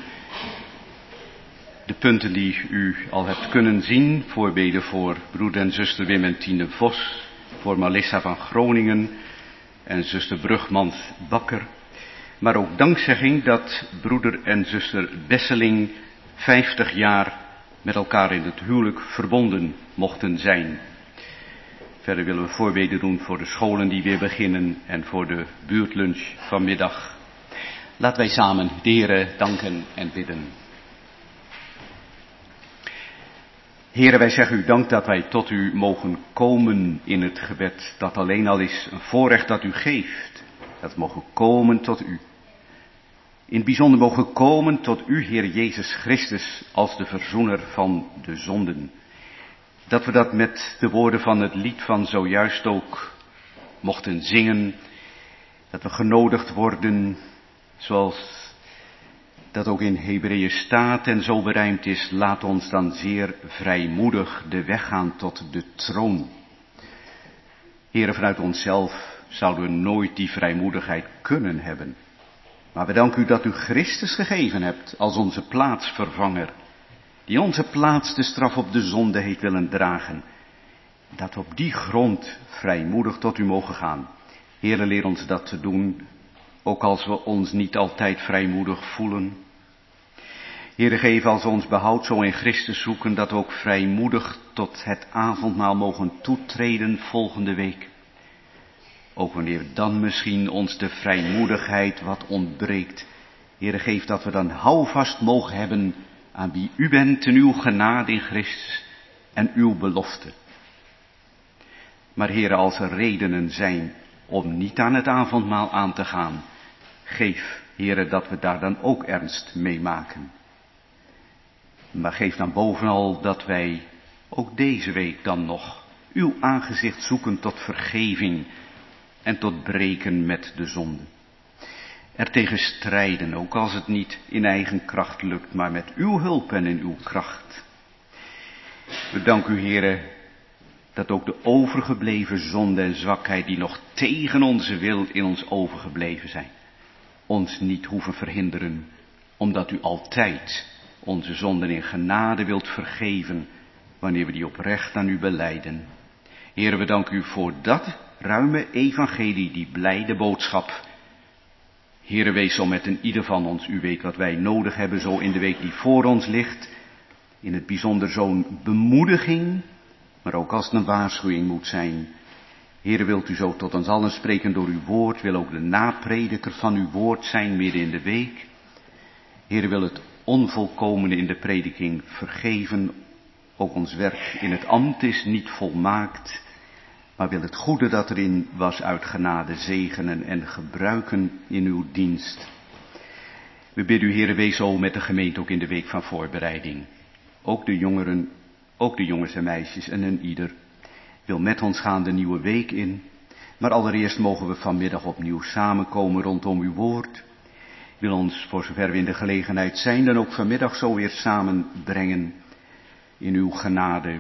De punten die u al hebt kunnen zien, voorbeden voor broeder en zuster Wim en Tine Vos, voor Melissa van Groningen en zuster Brugmans Bakker. Maar ook dankzegging dat broeder en zuster Besseling vijftig jaar met elkaar in het huwelijk verbonden mochten zijn. Verder willen we voorbeden doen voor de scholen die weer beginnen en voor de buurtlunch vanmiddag. Laten wij samen de Heere danken en bidden. Heere, wij zeggen u dank dat wij tot u mogen komen in het gebed. Dat alleen al is een voorrecht dat u geeft. Dat we mogen komen tot u. In het bijzonder mogen komen tot u, Heer Jezus Christus, als de verzoener van de zonden. Dat we dat met de woorden van het lied van zojuist ook mochten zingen. Dat we genodigd worden, zoals dat ook in Hebreeën staat en zo berijmd is. Laat ons dan zeer vrijmoedig de weg gaan tot de troon. Heere, vanuit onszelf zouden we nooit die vrijmoedigheid kunnen hebben. Maar we danken u dat u Christus gegeven hebt als onze plaatsvervanger. Die onze plaats de straf op de zonde heeft willen dragen. Dat we op die grond vrijmoedig tot u mogen gaan. Heere, leer ons dat te doen, ook als we ons niet altijd vrijmoedig voelen. Heere, geef als we ons behoud zo in Christus zoeken, dat we ook vrijmoedig tot het avondmaal mogen toetreden volgende week. Ook wanneer dan misschien ons de vrijmoedigheid wat ontbreekt. Heere, geef dat we dan houvast mogen hebben aan wie u bent en uw genade in Christus en uw belofte. Maar Heere, als er redenen zijn om niet aan het avondmaal aan te gaan, geef, Heere, dat we daar dan ook ernst mee maken. Maar geef dan bovenal dat wij ook deze week dan nog uw aangezicht zoeken tot vergeving en tot breken met de zonde. Er tegen strijden, ook als het niet in eigen kracht lukt, maar met uw hulp en in uw kracht. We danken u, Heere, dat ook de overgebleven zonde en zwakheid die nog tegen onze wil in ons overgebleven zijn, ons niet hoeven verhinderen, omdat u altijd onze zonden in genade wilt vergeven, wanneer we die oprecht aan u belijden. Heere, we danken u voor dat ruime evangelie, die blijde boodschap. Heere, wees zo met een ieder van ons. U weet wat wij nodig hebben zo in de week die voor ons ligt. In het bijzonder zo'n bemoediging, maar ook als het een waarschuwing moet zijn. Heere, wilt u zo tot ons allen spreken door uw woord. Wil ook de naprediker van uw woord zijn midden in de week. Heere, wil het onvolkomene in de prediking vergeven. Ook ons werk in het ambt is niet volmaakt. Maar wil het goede dat erin was uit genade zegenen en gebruiken in uw dienst. We bidden u, Heere, wees zo met de gemeente ook in de week van voorbereiding. Ook de jongeren, ook de jongens en meisjes en een ieder wil met ons gaan de nieuwe week in. Maar allereerst mogen we vanmiddag opnieuw samenkomen rondom uw woord. Wil ons, voor zover we in de gelegenheid zijn, dan ook vanmiddag zo weer samenbrengen in uw genade.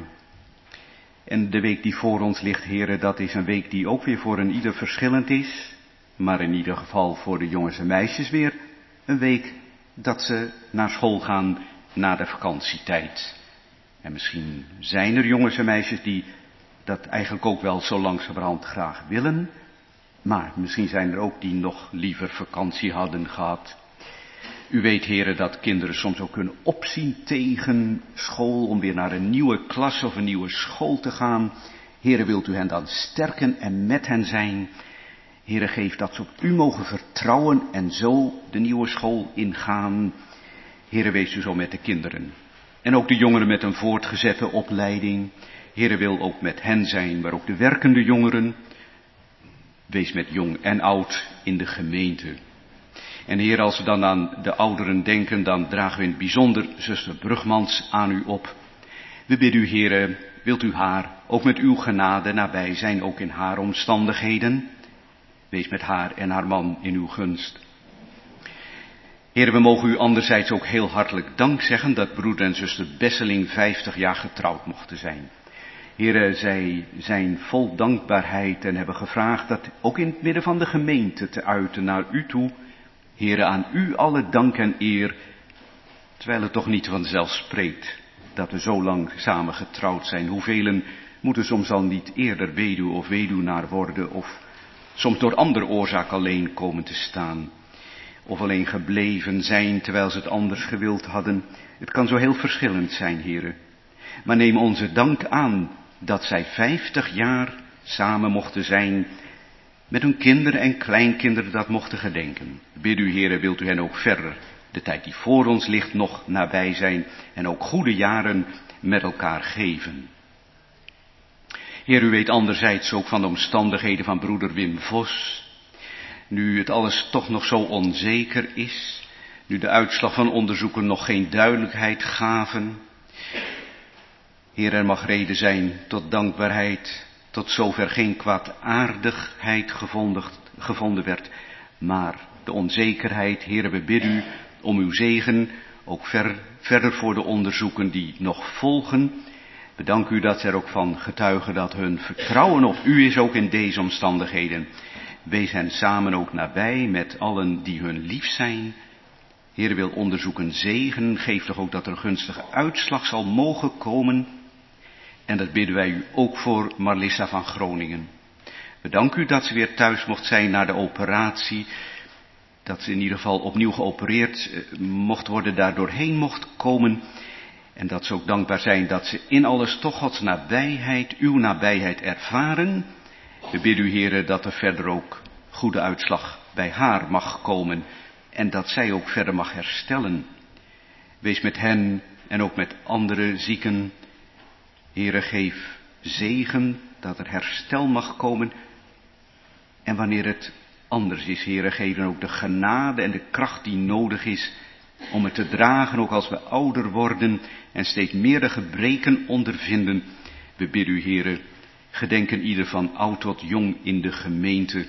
En de week die voor ons ligt, Heere, dat is een week die ook weer voor een ieder verschillend is. Maar in ieder geval voor de jongens en meisjes weer een week dat ze naar school gaan na de vakantietijd. En misschien zijn er jongens en meisjes die dat eigenlijk ook wel zo langzamerhand graag willen. Maar misschien zijn er ook die nog liever vakantie hadden gehad. U weet, Heere, dat kinderen soms ook kunnen opzien tegen school om weer naar een nieuwe klas of een nieuwe school te gaan. Heere, wilt u hen dan sterken en met hen zijn? Heere, geef dat ze op u mogen vertrouwen en zo de nieuwe school ingaan. Heere, wees u zo met de kinderen. En ook de jongeren met een voortgezette opleiding. Heere, wil ook met hen zijn, maar ook de werkende jongeren. Wees met jong en oud in de gemeente. En Heer, als we dan aan de ouderen denken, dan dragen we in het bijzonder zuster Brugmans aan u op. We bidden u, Heer, wilt u haar ook met uw genade nabij zijn, ook in haar omstandigheden. Wees met haar en haar man in uw gunst. Heer, we mogen u anderzijds ook heel hartelijk dank zeggen dat broeder en zuster Besseling vijftig jaar getrouwd mochten zijn. Heren, zij zijn vol dankbaarheid en hebben gevraagd dat ook in het midden van de gemeente te uiten naar u toe. Heren, aan u alle dank en eer, terwijl het toch niet vanzelf spreekt dat we zo lang samen getrouwd zijn. Hoevelen moeten soms al niet eerder weduw of weduwnaar worden, of soms door andere oorzaak alleen komen te staan. Of alleen gebleven zijn terwijl ze het anders gewild hadden. Het kan zo heel verschillend zijn, heren. Maar neem onze dank aan dat zij vijftig jaar samen mochten zijn, met hun kinderen en kleinkinderen dat mochten gedenken. Bid u, heren, wilt u hen ook verder, de tijd die voor ons ligt, nog nabij zijn en ook goede jaren met elkaar geven. Heer, u weet anderzijds ook van de omstandigheden van broeder Wim Vos. Nu het alles toch nog zo onzeker is, nu de uitslag van onderzoeken nog geen duidelijkheid gaven. Heer, er mag reden zijn tot dankbaarheid, tot zover geen kwaadaardigheid gevonden, gevonden werd, maar de onzekerheid. Heer, we bidden u om uw zegen, ook ver, verder voor de onderzoeken die nog volgen. Bedank u dat ze er ook van getuigen dat hun vertrouwen op u is, ook in deze omstandigheden. Wees hen samen ook nabij met allen die hun lief zijn. Heer, wil onderzoeken zegen, geef toch ook dat er een gunstige uitslag zal mogen komen. En dat bidden wij u ook voor Marlissa van Groningen. Bedank u dat ze weer thuis mocht zijn na de operatie. Dat ze in ieder geval opnieuw geopereerd eh, mocht worden, daar doorheen mocht komen. En dat ze ook dankbaar zijn dat ze in alles toch Gods nabijheid, uw nabijheid ervaren. We bidden u, heren, dat er verder ook goede uitslag bij haar mag komen. En dat zij ook verder mag herstellen. Wees met hen en ook met andere zieken. Heere, geef zegen dat er herstel mag komen. En wanneer het anders is, Heere, geef dan ook de genade en de kracht die nodig is om het te dragen, ook als we ouder worden en steeds meer de gebreken ondervinden. We bidden u, Heere, gedenken ieder van oud tot jong in de gemeente.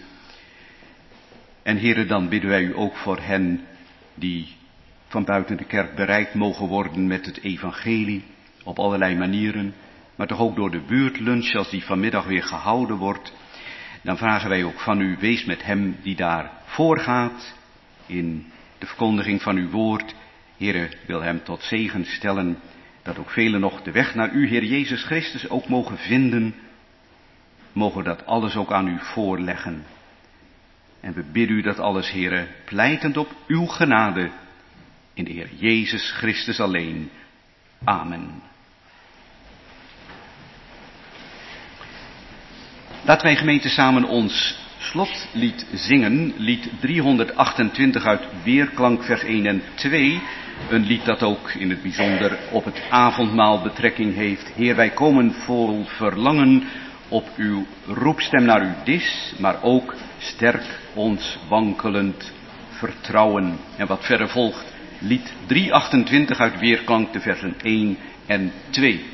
En Heere, dan bidden wij u ook voor hen die van buiten de kerk bereikt mogen worden met het evangelie op allerlei manieren, maar toch ook door de buurtlunch als die vanmiddag weer gehouden wordt. Dan vragen wij ook van u, wees met hem die daar voorgaat in de verkondiging van uw woord. Heere, wil hem tot zegen stellen, dat ook velen nog de weg naar u, Heer Jezus Christus, ook mogen vinden. Mogen dat alles ook aan u voorleggen. En we bidden u dat alles, Heere, pleitend op uw genade, in de Heer Jezus Christus alleen. Amen. Laten wij gemeente samen ons slotlied zingen, lied driehonderdachtentwintig uit Weerklank vers één en twee. Een lied dat ook in het bijzonder op het avondmaal betrekking heeft. Heer, wij komen vol verlangen op uw roepstem naar uw dis, maar ook sterk ons wankelend vertrouwen. En wat verder volgt, lied driehonderdachtentwintig uit Weerklank, de versen één en twee.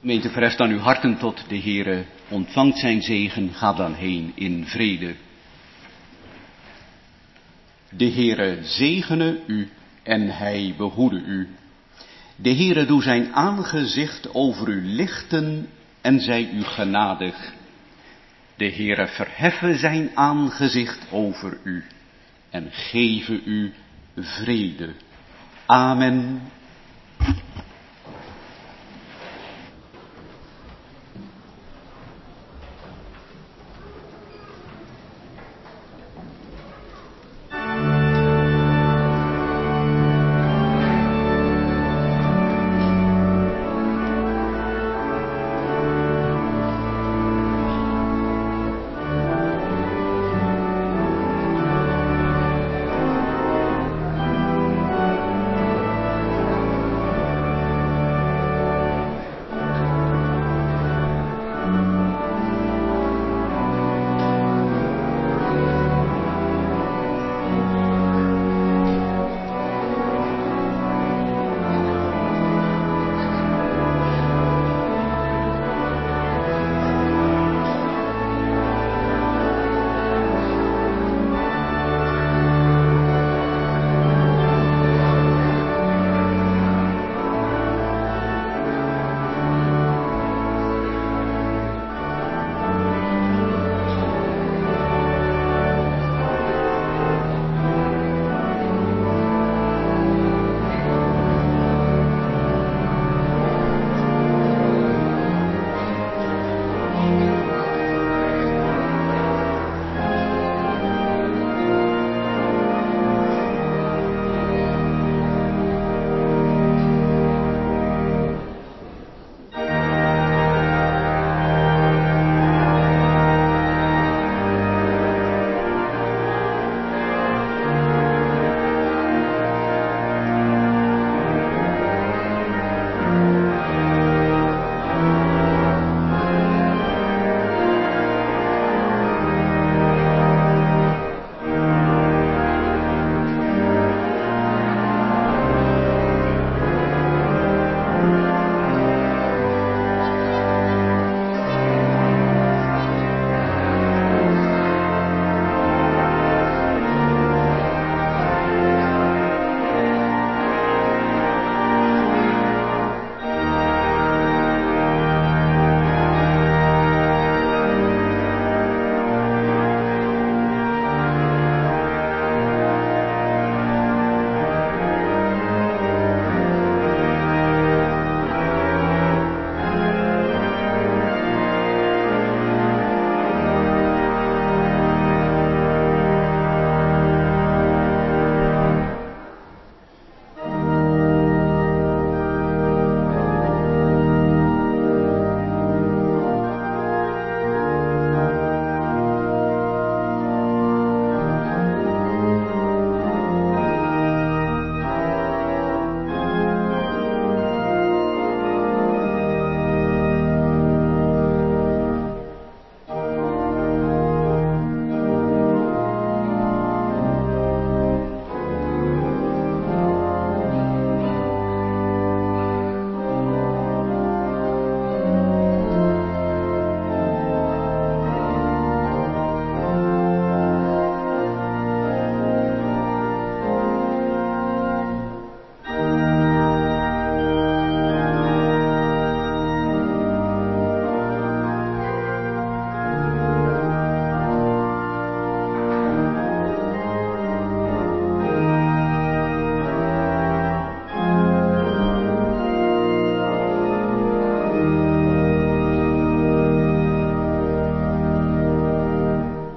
Gemeente, verheft dan uw harten tot de Heere, ontvangt zijn zegen, ga dan heen in vrede. De Heere zegene u en hij behoede u. De Heere doe zijn aangezicht over u lichten en zij u genadig. De Heere verheffe zijn aangezicht over u en geven u vrede. Amen.